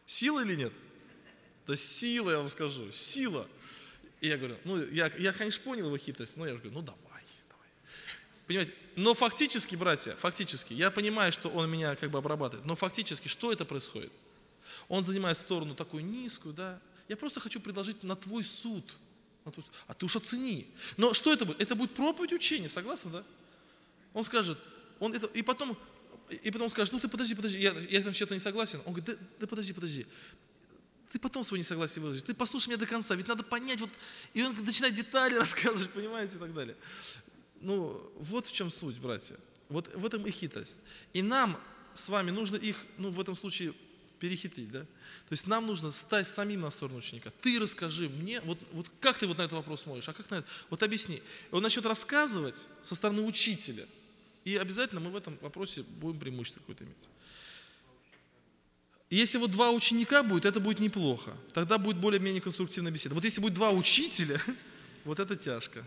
Сила или нет? Да сила, я вам скажу, сила. И я говорю, я, конечно, понял его хитрость, но я же говорю, давай. Понимаете? Но фактически, братья, я понимаю, что он меня как бы обрабатывает, но фактически, что это происходит? Он занимает сторону такую низкую, да? Я просто хочу предложить на твой суд. А ты уж оцени. Но что это будет? Это будет проповедь учения, согласны, да? Он скажет, и потом скажет, ты подожди, я там что-то не согласен. Он говорит, да подожди. Ты потом свое несогласие выразишь. Ты послушай меня до конца, ведь надо понять, и он начинает детали рассказывать, понимаете, и так далее. Вот в чем суть, братья. Вот в этом и хитрость. И нам с вами нужно их, в этом случае, перехитрить, да? То есть нам нужно стать самим на сторону ученика. Ты расскажи мне, как ты на этот вопрос смотришь, а как на это? Объясни. И он начнет рассказывать со стороны учителя. И обязательно мы в этом вопросе будем преимущество какое-то иметь. И если 2 ученика будет, это будет неплохо. Тогда будет более-менее конструктивная беседа. Если будет 2 учителя, это тяжко.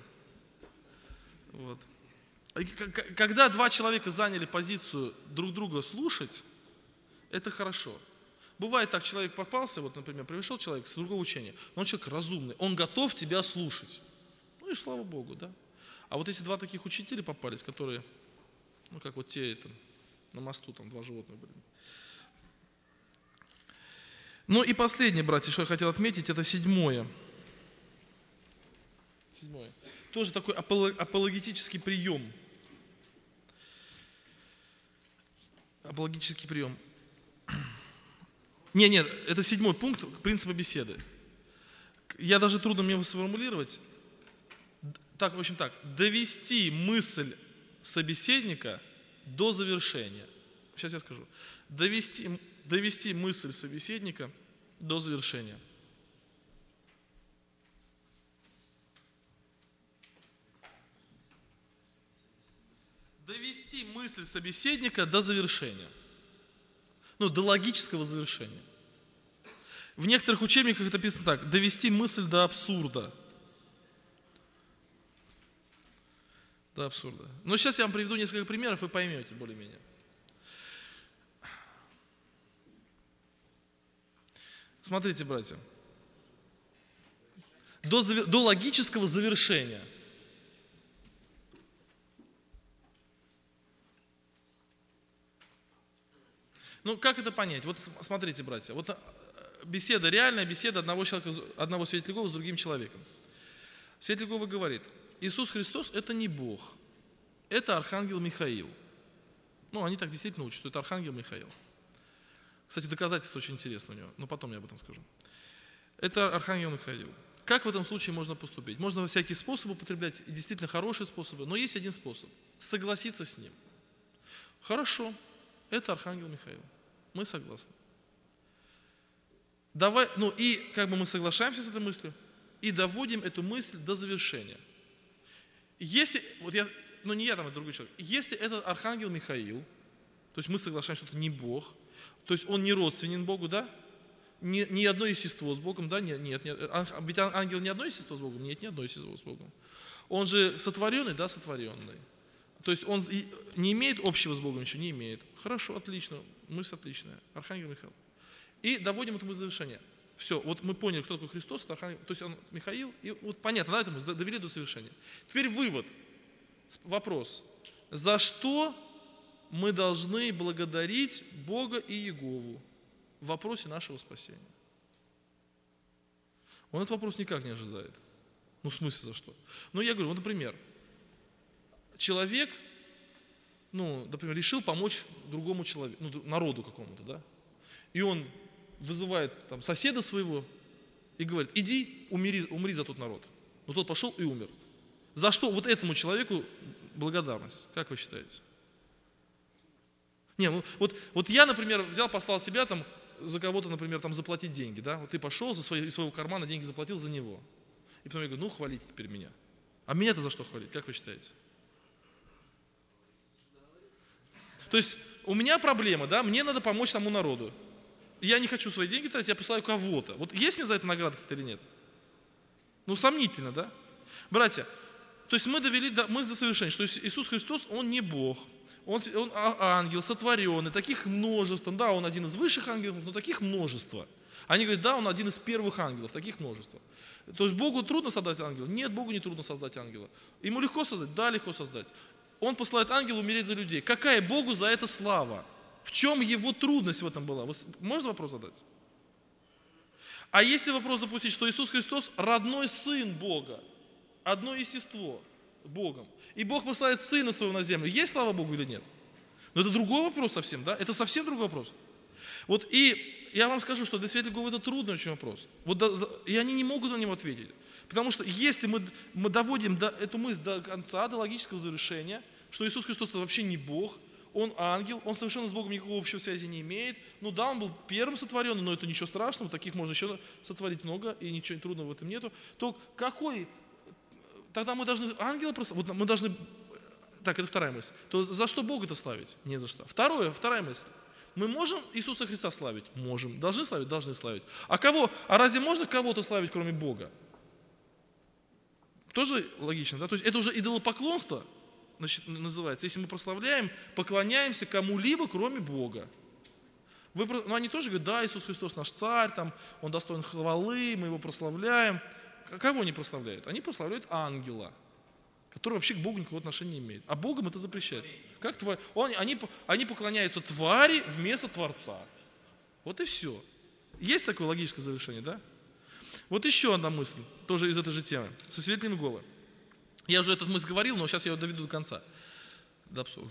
Когда 2 человека заняли позицию друг друга слушать, это хорошо. Бывает так, человек попался, например, пришел человек с другого учения, но он человек разумный, он готов тебя слушать. И слава Богу, да. А если 2 таких учителя попались, которые, как те на мосту, 2 животных были. И последнее, братья, что я хотел отметить, это 7. Тоже такой апологетический прием. Апологетический прием. Нет, это 7 пункт принципа беседы. Я даже трудно мне его сформулировать. В общем, довести мысль собеседника до завершения. Сейчас я скажу. Довести мысль собеседника до завершения. Довести мысль собеседника до завершения. До логического завершения. В некоторых учебниках это написано так: довести мысль до абсурда. До абсурда. Но сейчас я вам приведу несколько примеров, вы поймете более-менее. Смотрите, братья. До логического завершения. Как это понять? Смотрите, братья. Беседа, реальная беседа одного свидетеля Иеговы с другим человеком. Свидетель Иеговы говорит: Иисус Христос – это не Бог, это архангел Михаил. Они так действительно учат, что это архангел Михаил. Кстати, доказательство очень интересно у него, но потом я об этом скажу. Это архангел Михаил. Как в этом случае можно поступить? Можно всякие способы употреблять, и действительно хорошие способы, но есть один способ – согласиться с ним. Хорошо, это архангел Михаил. Мы согласны. Мы соглашаемся с этой мыслью и доводим эту мысль до завершения. Если, не я, это другой человек. Если это архангел Михаил, то есть мы соглашаемся, что это не Бог, то есть он не родственен Богу, да? Не одно естество с Богом, да? Нет. Ведь ангел не одно естество с Богом? Нет, не одно естество с Богом. Он же сотворенный, да, сотворенный. То есть он не имеет общего с Богом ничего? Не имеет. Хорошо, отлично, мысль отличная. Архангел Михаил. И доводим это мы до завершения. Все, мы поняли, кто такой Христос, это архангел, то есть он Михаил, и понятно, да, это мы довели до совершения. Теперь вывод, вопрос. За что мы должны благодарить Бога и Иегову в вопросе нашего спасения? Он этот вопрос никак не ожидает. В смысле за что? Я говорю, например, человек, например, решил помочь другому человеку, народу какому-то, да? И он вызывает соседа своего и говорит: иди, умри за тот народ. Тот пошел и умер. За что этому человеку благодарность? Как вы считаете? Я, например, взял, послал тебя за кого-то, например, заплатить деньги, да? Ты пошел из своего кармана, деньги заплатил за него. И потом я говорю: хвалите теперь меня. А меня-то за что хвалить? Как вы считаете? То есть у меня проблема, да? Мне надо помочь тому народу. Я не хочу свои деньги тратить, я посылаю кого-то. Есть мне за это награда или нет? Сомнительно, да? Братья, То есть мы довели мы до совершенства, что Иисус Христос, Он не Бог, Он ангел, сотворенный, таких множество. Да, Он один из высших ангелов, но таких множество. Они говорят, да, Он один из первых ангелов, таких множество. То есть Богу трудно создать ангела? Нет, Богу не трудно создать ангела. Ему легко создать? Да, легко создать. Он посылает ангела умереть за людей. Какая Богу за это слава? В чем Его трудность в этом была? Можно вопрос задать? А если вопрос допустить, что Иисус Христос родной сын Бога, одно естество Богом, и Бог посылает Сына Своего на землю, есть слава Богу или нет? Но это другой вопрос совсем, да? Это совсем другой вопрос. Вот и я вам скажу, что для свидетелей Иеговы это трудный очень вопрос. И они не могут на него ответить. Потому что если мы доводим эту мысль до конца, до логического завершения, что Иисус Христос это вообще не Бог, Он ангел, Он совершенно с Богом никакой общей связи не имеет. Ну да, Он был первым сотворенным, но это ничего страшного, таких можно еще сотворить много, и ничего трудного в этом нету. То какой... Тогда мы должны ангела прославить, вот мы должны... Так, это вторая мысль. То за что Бога это славить? Не за что. Вторая мысль. Мы можем Иисуса Христа славить? Можем. Должны славить? Должны славить. А кого? А разве можно кого-то славить, кроме Бога? Тоже логично, да? То есть это уже идолопоклонство, значит, называется, если мы прославляем, поклоняемся кому-либо, кроме Бога. Они тоже говорят, да, Иисус Христос наш царь, там, Он достоин хвалы, мы Его прославляем. Кого они прославляют? Они прославляют ангела, который вообще к Богу никакого отношения не имеет. А Богом это запрещается. Как они поклоняются твари вместо Творца. Вот и все. Есть такое логическое завершение, да? Вот еще одна мысль, тоже из этой же темы, со свидетелями Иеговы. Я уже эту мысль говорил, но сейчас я ее доведу до конца. До абсурда.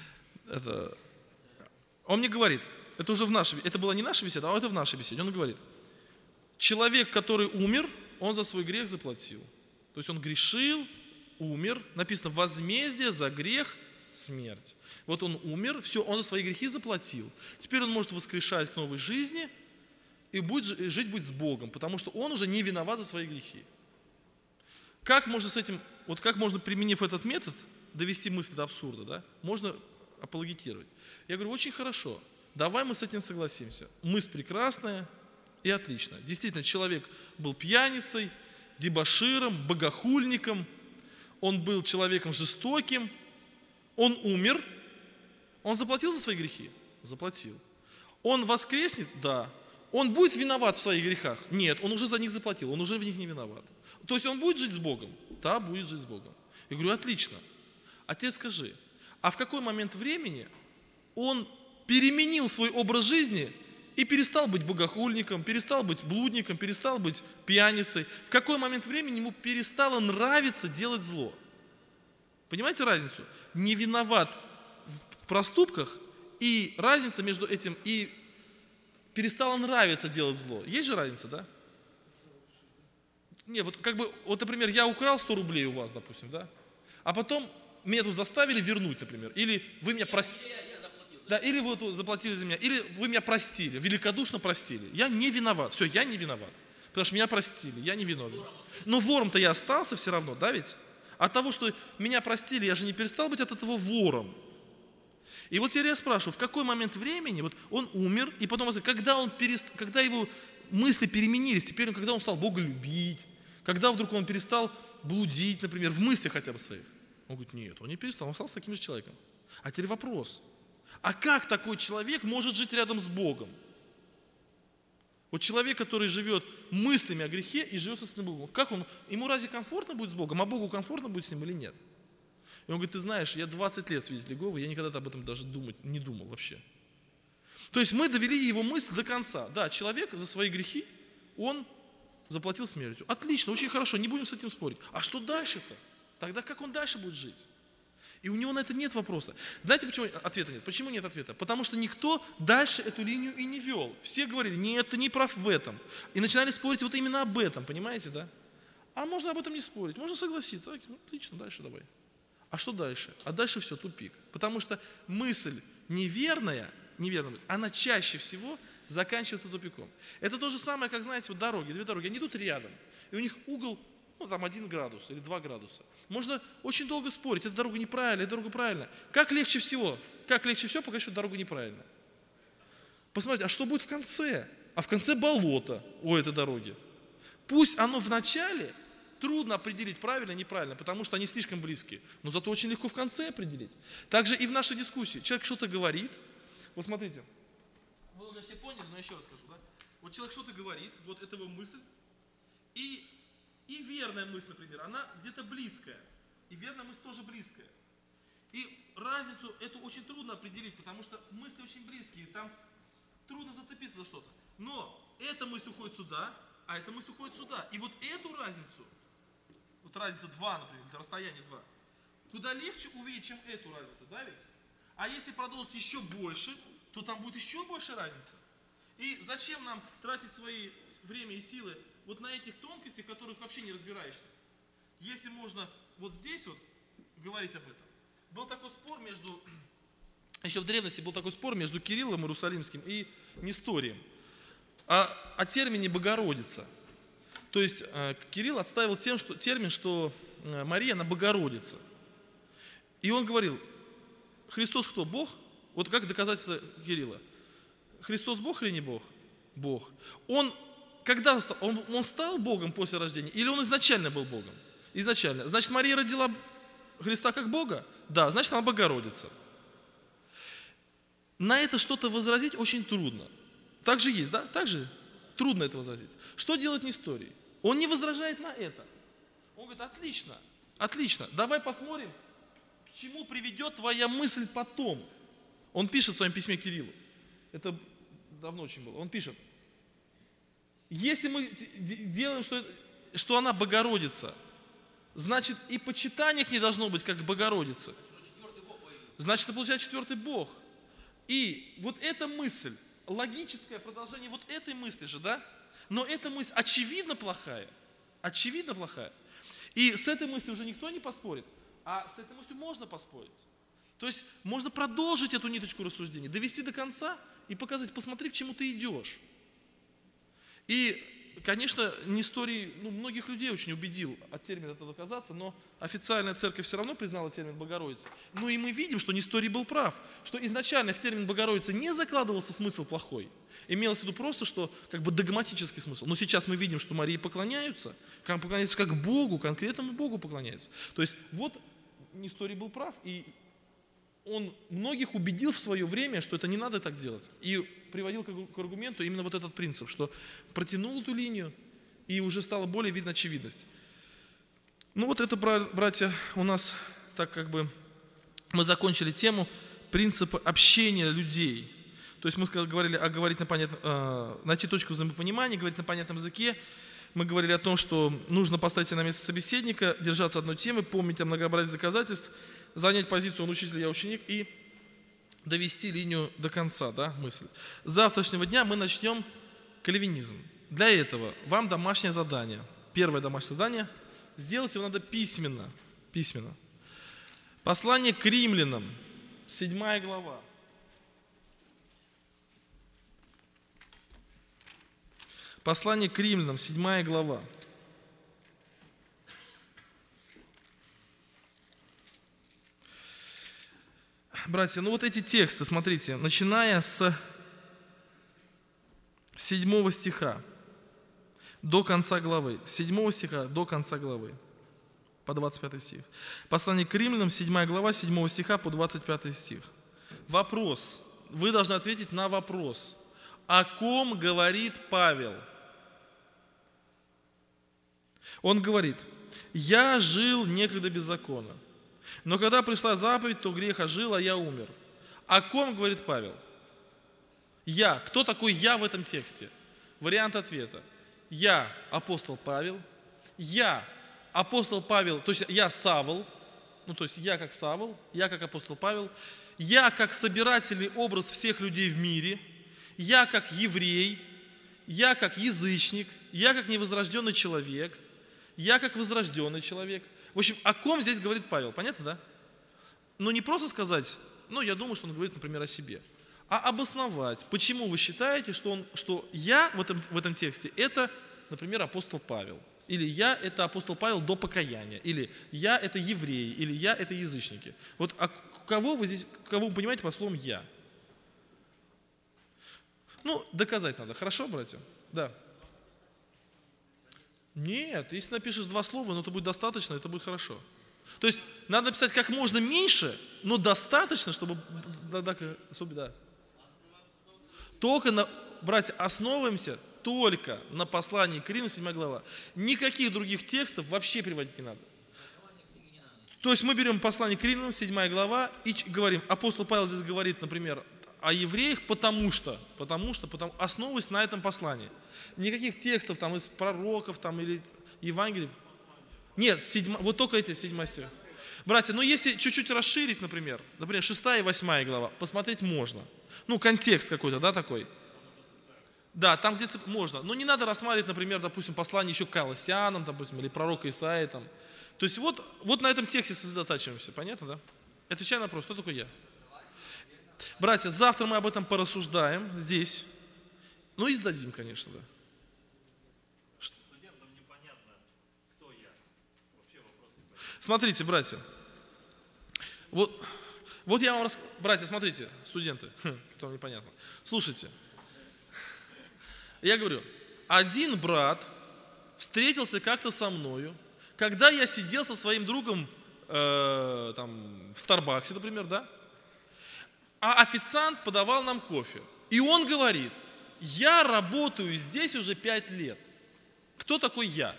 Он мне говорит, это уже это была не наша беседа, а это в нашей беседе. Он говорит, человек, который умер, он за свой грех заплатил. То есть он грешил, умер. Написано, возмездие за грех – смерть. Вот он умер, все, он за свои грехи заплатил. Теперь он может воскрешать к новой жизни и жить будет с Богом, потому что он уже не виноват за свои грехи. Как можно применив этот метод, довести мысль до абсурда, да? Можно апологетировать. Я говорю, очень хорошо, давай мы с этим согласимся. Мысль прекрасная и отличная. Действительно, человек был пьяницей, дебоширом, богохульником, он был человеком жестоким, он умер, он заплатил за свои грехи? Заплатил. Он воскреснет? Да. Он будет виноват в своих грехах? Нет, он уже за них заплатил, он уже в них не виноват. То есть он будет жить с Богом? Да, будет жить с Богом. Я говорю, отлично. А теперь скажи, а в какой момент времени он переменил свой образ жизни и перестал быть богохульником, перестал быть блудником, перестал быть пьяницей? В какой момент времени ему перестало нравиться делать зло? Понимаете разницу? Не виноват в проступках и разница между этим и перестало нравиться делать зло. Есть же разница, да? Не, например, я украл 100 рублей у вас, допустим, да? А потом меня тут заставили вернуть, например. Или вы меня простили. Да, или вы заплатили за меня. Или вы меня простили, великодушно простили. Я не виноват. Все, я не виноват. Потому что меня простили, я не виновен. Но вором-то я остался все равно, да ведь? От того, что меня простили, я же не перестал быть от этого вором. И вот теперь я спрашиваю, в какой момент времени он умер, и потом, когда его мысли переменились, теперь когда он стал Бога любить, когда вдруг он перестал блудить, например, в мыслях хотя бы своих. Он говорит, нет, он не перестал, он стал с таким же человеком. А теперь вопрос, а как такой человек может жить рядом с Богом? Вот человек, который живет мыслями о грехе и живет со Богом, ему разве комфортно будет с Богом, а Богу комфортно будет с ним или нет? И он говорит, ты знаешь, я 20 лет свидетель Иеговы, я никогда об этом даже не думал вообще. То есть мы довели его мысль до конца. Да, человек за свои грехи, он заплатил смертью. Отлично, очень хорошо, не будем с этим спорить. А что дальше-то? Тогда как он дальше будет жить? И у него на это нет вопроса. Знаете, почему ответа нет? Почему нет ответа? Потому что никто дальше эту линию и не вел. Все говорили, нет, ты не прав в этом. И начинали спорить вот именно об этом, понимаете, да? А можно об этом не спорить, можно согласиться. Отлично, дальше давай. А что дальше? А дальше все, тупик. Потому что мысль неверная мысль, она чаще всего заканчивается тупиком. Это то же самое, как, знаете, две дороги, они идут рядом, и у них угол, 1 градус или 2 градуса. Можно очень долго спорить, эта дорога неправильная, эта дорога правильная. Как легче всего, пока что дорога неправильная. Посмотрите, а что будет в конце? А в конце болото у этой дороги. Пусть оно в начале трудно определить правильно, неправильно, потому что они слишком близкие. Но зато очень легко в конце определить. Также и в нашей дискуссии. Человек что-то говорит. Вот смотрите. Вы уже все поняли, но я еще раз скажу. Да? Вот человек что-то говорит, вот это его мысль. И верная мысль, например, она где-то близкая. И верная мысль тоже близкая. И разницу эту очень трудно определить, потому что мысли очень близкие, там трудно зацепиться за что-то. Но эта мысль уходит сюда, а эта мысль уходит сюда. И вот эту разницу, вот разница 2, например, расстояние 2, куда легче увидеть, чем эту разницу, да ведь? А если продолжить еще больше, то там будет еще больше разница. И зачем нам тратить свои время и силы вот на этих тонкостях, которых вообще не разбираешься? Если можно вот здесь вот говорить об этом. Был такой спор еще в древности был такой спор между Кириллом Иерусалимским и Несторием о термине «Богородица». То есть Кирилл отстаивал термин, что Мария, она Богородица. И он говорил, Христос кто? Бог? Вот как доказательство Кирилла? Христос Бог или не Бог? Бог. Он стал Богом после рождения или он изначально был Богом? Изначально. Значит, Мария родила Христа как Бога? Да, значит, она Богородица. На это что-то возразить очень трудно. Так же есть, да? Так же трудно это возразить. Что делать Несторий? Он не возражает на это. Он говорит, отлично, отлично, давай посмотрим, к чему приведет твоя мысль потом. Он пишет в своем письме Кириллу. Это давно очень было. Он пишет, если мы делаем, что она Богородица, значит и почитание к ней должно быть как Богородица. Значит, это получается четвертый Бог. И вот эта мысль, логическое продолжение вот этой мысли же, да? Но эта мысль очевидно плохая. Очевидно плохая. И с этой мыслью уже никто не поспорит, а с этой мыслью можно поспорить. То есть можно продолжить эту ниточку рассуждений, довести до конца и показать, посмотри, к чему ты идешь. И, конечно, Несторий многих людей очень убедил от термина этого отказаться, но официальная церковь все равно признала термин Богородица. Ну и мы видим, что Несторий был прав, что изначально в термин Богородица не закладывался смысл плохой. Имелось в виду просто, что как бы догматический смысл. Но сейчас мы видим, что Марии поклоняются как Богу, конкретному Богу поклоняются. То есть вот Несторий был прав, и он многих убедил в свое время, что это не надо так делать. И приводил к аргументу именно вот этот принцип, что протянул эту линию, и уже стало более видна очевидность. Ну вот это, братья, у нас так как бы мы закончили тему принципа общения людей. То есть мы говорили найти точку взаимопонимания, говорить на понятном языке. Мы говорили о том, что нужно поставить себя на место собеседника, держаться одной темы, помнить о многообразии доказательств, занять позицию «он учитель, я ученик» и довести линию до конца, да, мысль. С завтрашнего дня мы начнем кальвинизм. Для этого вам домашнее задание. Первое домашнее задание. Сделать его надо письменно. Письменно. Послание к римлянам, 7 глава. Послание к римлянам, 7 глава. Братья, вот эти тексты, смотрите, начиная с 7 стиха до конца главы. 7 стиха до конца главы, по 25 стих. Послание к римлянам, 7 глава, 7 стиха по 25 стих. Вопрос. Вы должны ответить на вопрос. О ком говорит Павел? Он говорит, я жил некогда без закона, но когда пришла заповедь, то грех ожил, а я умер. О ком говорит Павел? Я. Кто такой я в этом тексте? Вариант ответа. Я апостол Павел. Я апостол Павел, то есть я Савл, то есть я как Савл, я как апостол Павел. Я как собирательный образ всех людей в мире. Я как еврей. Я как язычник. Я как невозрожденный человек. Я как возрожденный человек. В общем, о ком здесь говорит Павел? Понятно, да? Но не просто сказать, я думаю, что он говорит, например, о себе, а обосновать, почему вы считаете, что я в этом тексте это, например, апостол Павел, или я это апостол Павел до покаяния, или я это евреи, или я это язычники. Вот кого вы понимаете под словом я? Доказать надо. Хорошо, братья? Да. Нет, если напишешь 2 слова, но это будет достаточно, это будет хорошо. То есть надо написать как можно меньше, но достаточно, чтобы... Да. Только, братья, основываемся только на послании к Римлянам, 7 глава. Никаких других текстов вообще переводить не надо. То есть мы берем послание к Римлянам, 7 глава, и говорим, апостол Павел здесь говорит, например, о евреях, потому что, основываясь на этом послании. Никаких текстов там из пророков там, или Евангелий. Нет, вот только эти 7 стих. Братья, но если чуть-чуть расширить, например, 6 и 8 глава, посмотреть можно. Ну, контекст какой-то, да, такой. Да, там где-то можно. Но не надо рассматривать, например, допустим, послание еще к Колоссянам, допустим, или пророка Исаии там. То есть вот на этом тексте сосредотачиваемся, понятно, да? Отвечай на вопрос, кто такой я? Братья, завтра мы об этом порассуждаем здесь. Ну и сдадим, конечно, да. Студентам непонятно, кто я. Вообще вопрос не понятен. Смотрите, братья. Вот я вам расскажу. Братья, смотрите, студенты, кто вам непонятно. Слушайте. Я говорю, один брат встретился как-то со мною, когда я сидел со своим другом там, в Старбаксе, например, да? А официант подавал нам кофе. И он говорит, я работаю здесь уже 5 лет. Кто такой я?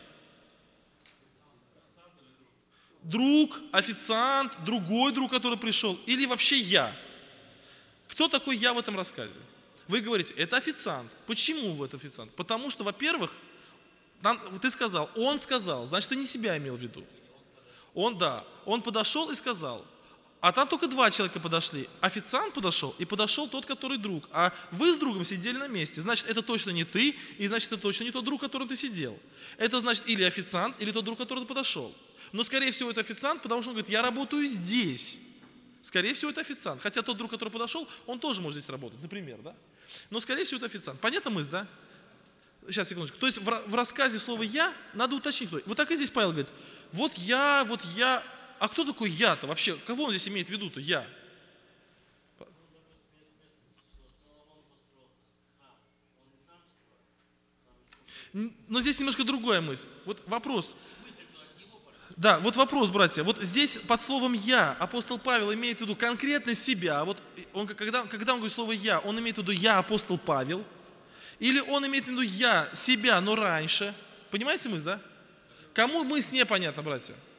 Друг, официант, другой друг, который пришел, или вообще я? Кто такой я в этом рассказе? Вы говорите, это официант. Почему это официант? Потому что, во-первых, ты сказал, он сказал, значит, ты не себя имел в виду. Он подошел и сказал. А там только 2 человека подошли. Официант подошел и подошел тот, который друг. А вы с другом сидели на месте. Значит, это точно не ты, и значит, это точно не тот друг, которым ты сидел. Это значит или официант, или тот друг, который подошел. Но, скорее всего, это официант, потому что он говорит, я работаю здесь. Скорее всего, это официант. Хотя тот друг, который подошел, он тоже может здесь работать, например, да? Но, скорее всего, это официант. Понятна мысль, да? Сейчас, секундочку. То есть в рассказе слова «я» надо уточнить. Вот так и здесь Павел говорит, вот я. А кто такой я-то вообще? Кого он здесь имеет в виду-то, я? Но здесь немножко другая мысль. Вот вопрос. Да, вот вопрос, братья. Вот здесь под словом «я» апостол Павел имеет в виду конкретно себя. Вот когда он говорит слово «я», он имеет в виду «я» апостол Павел. Или он имеет в виду «я» себя, но раньше. Понимаете мысль, да? Кому мысль непонятна, братья?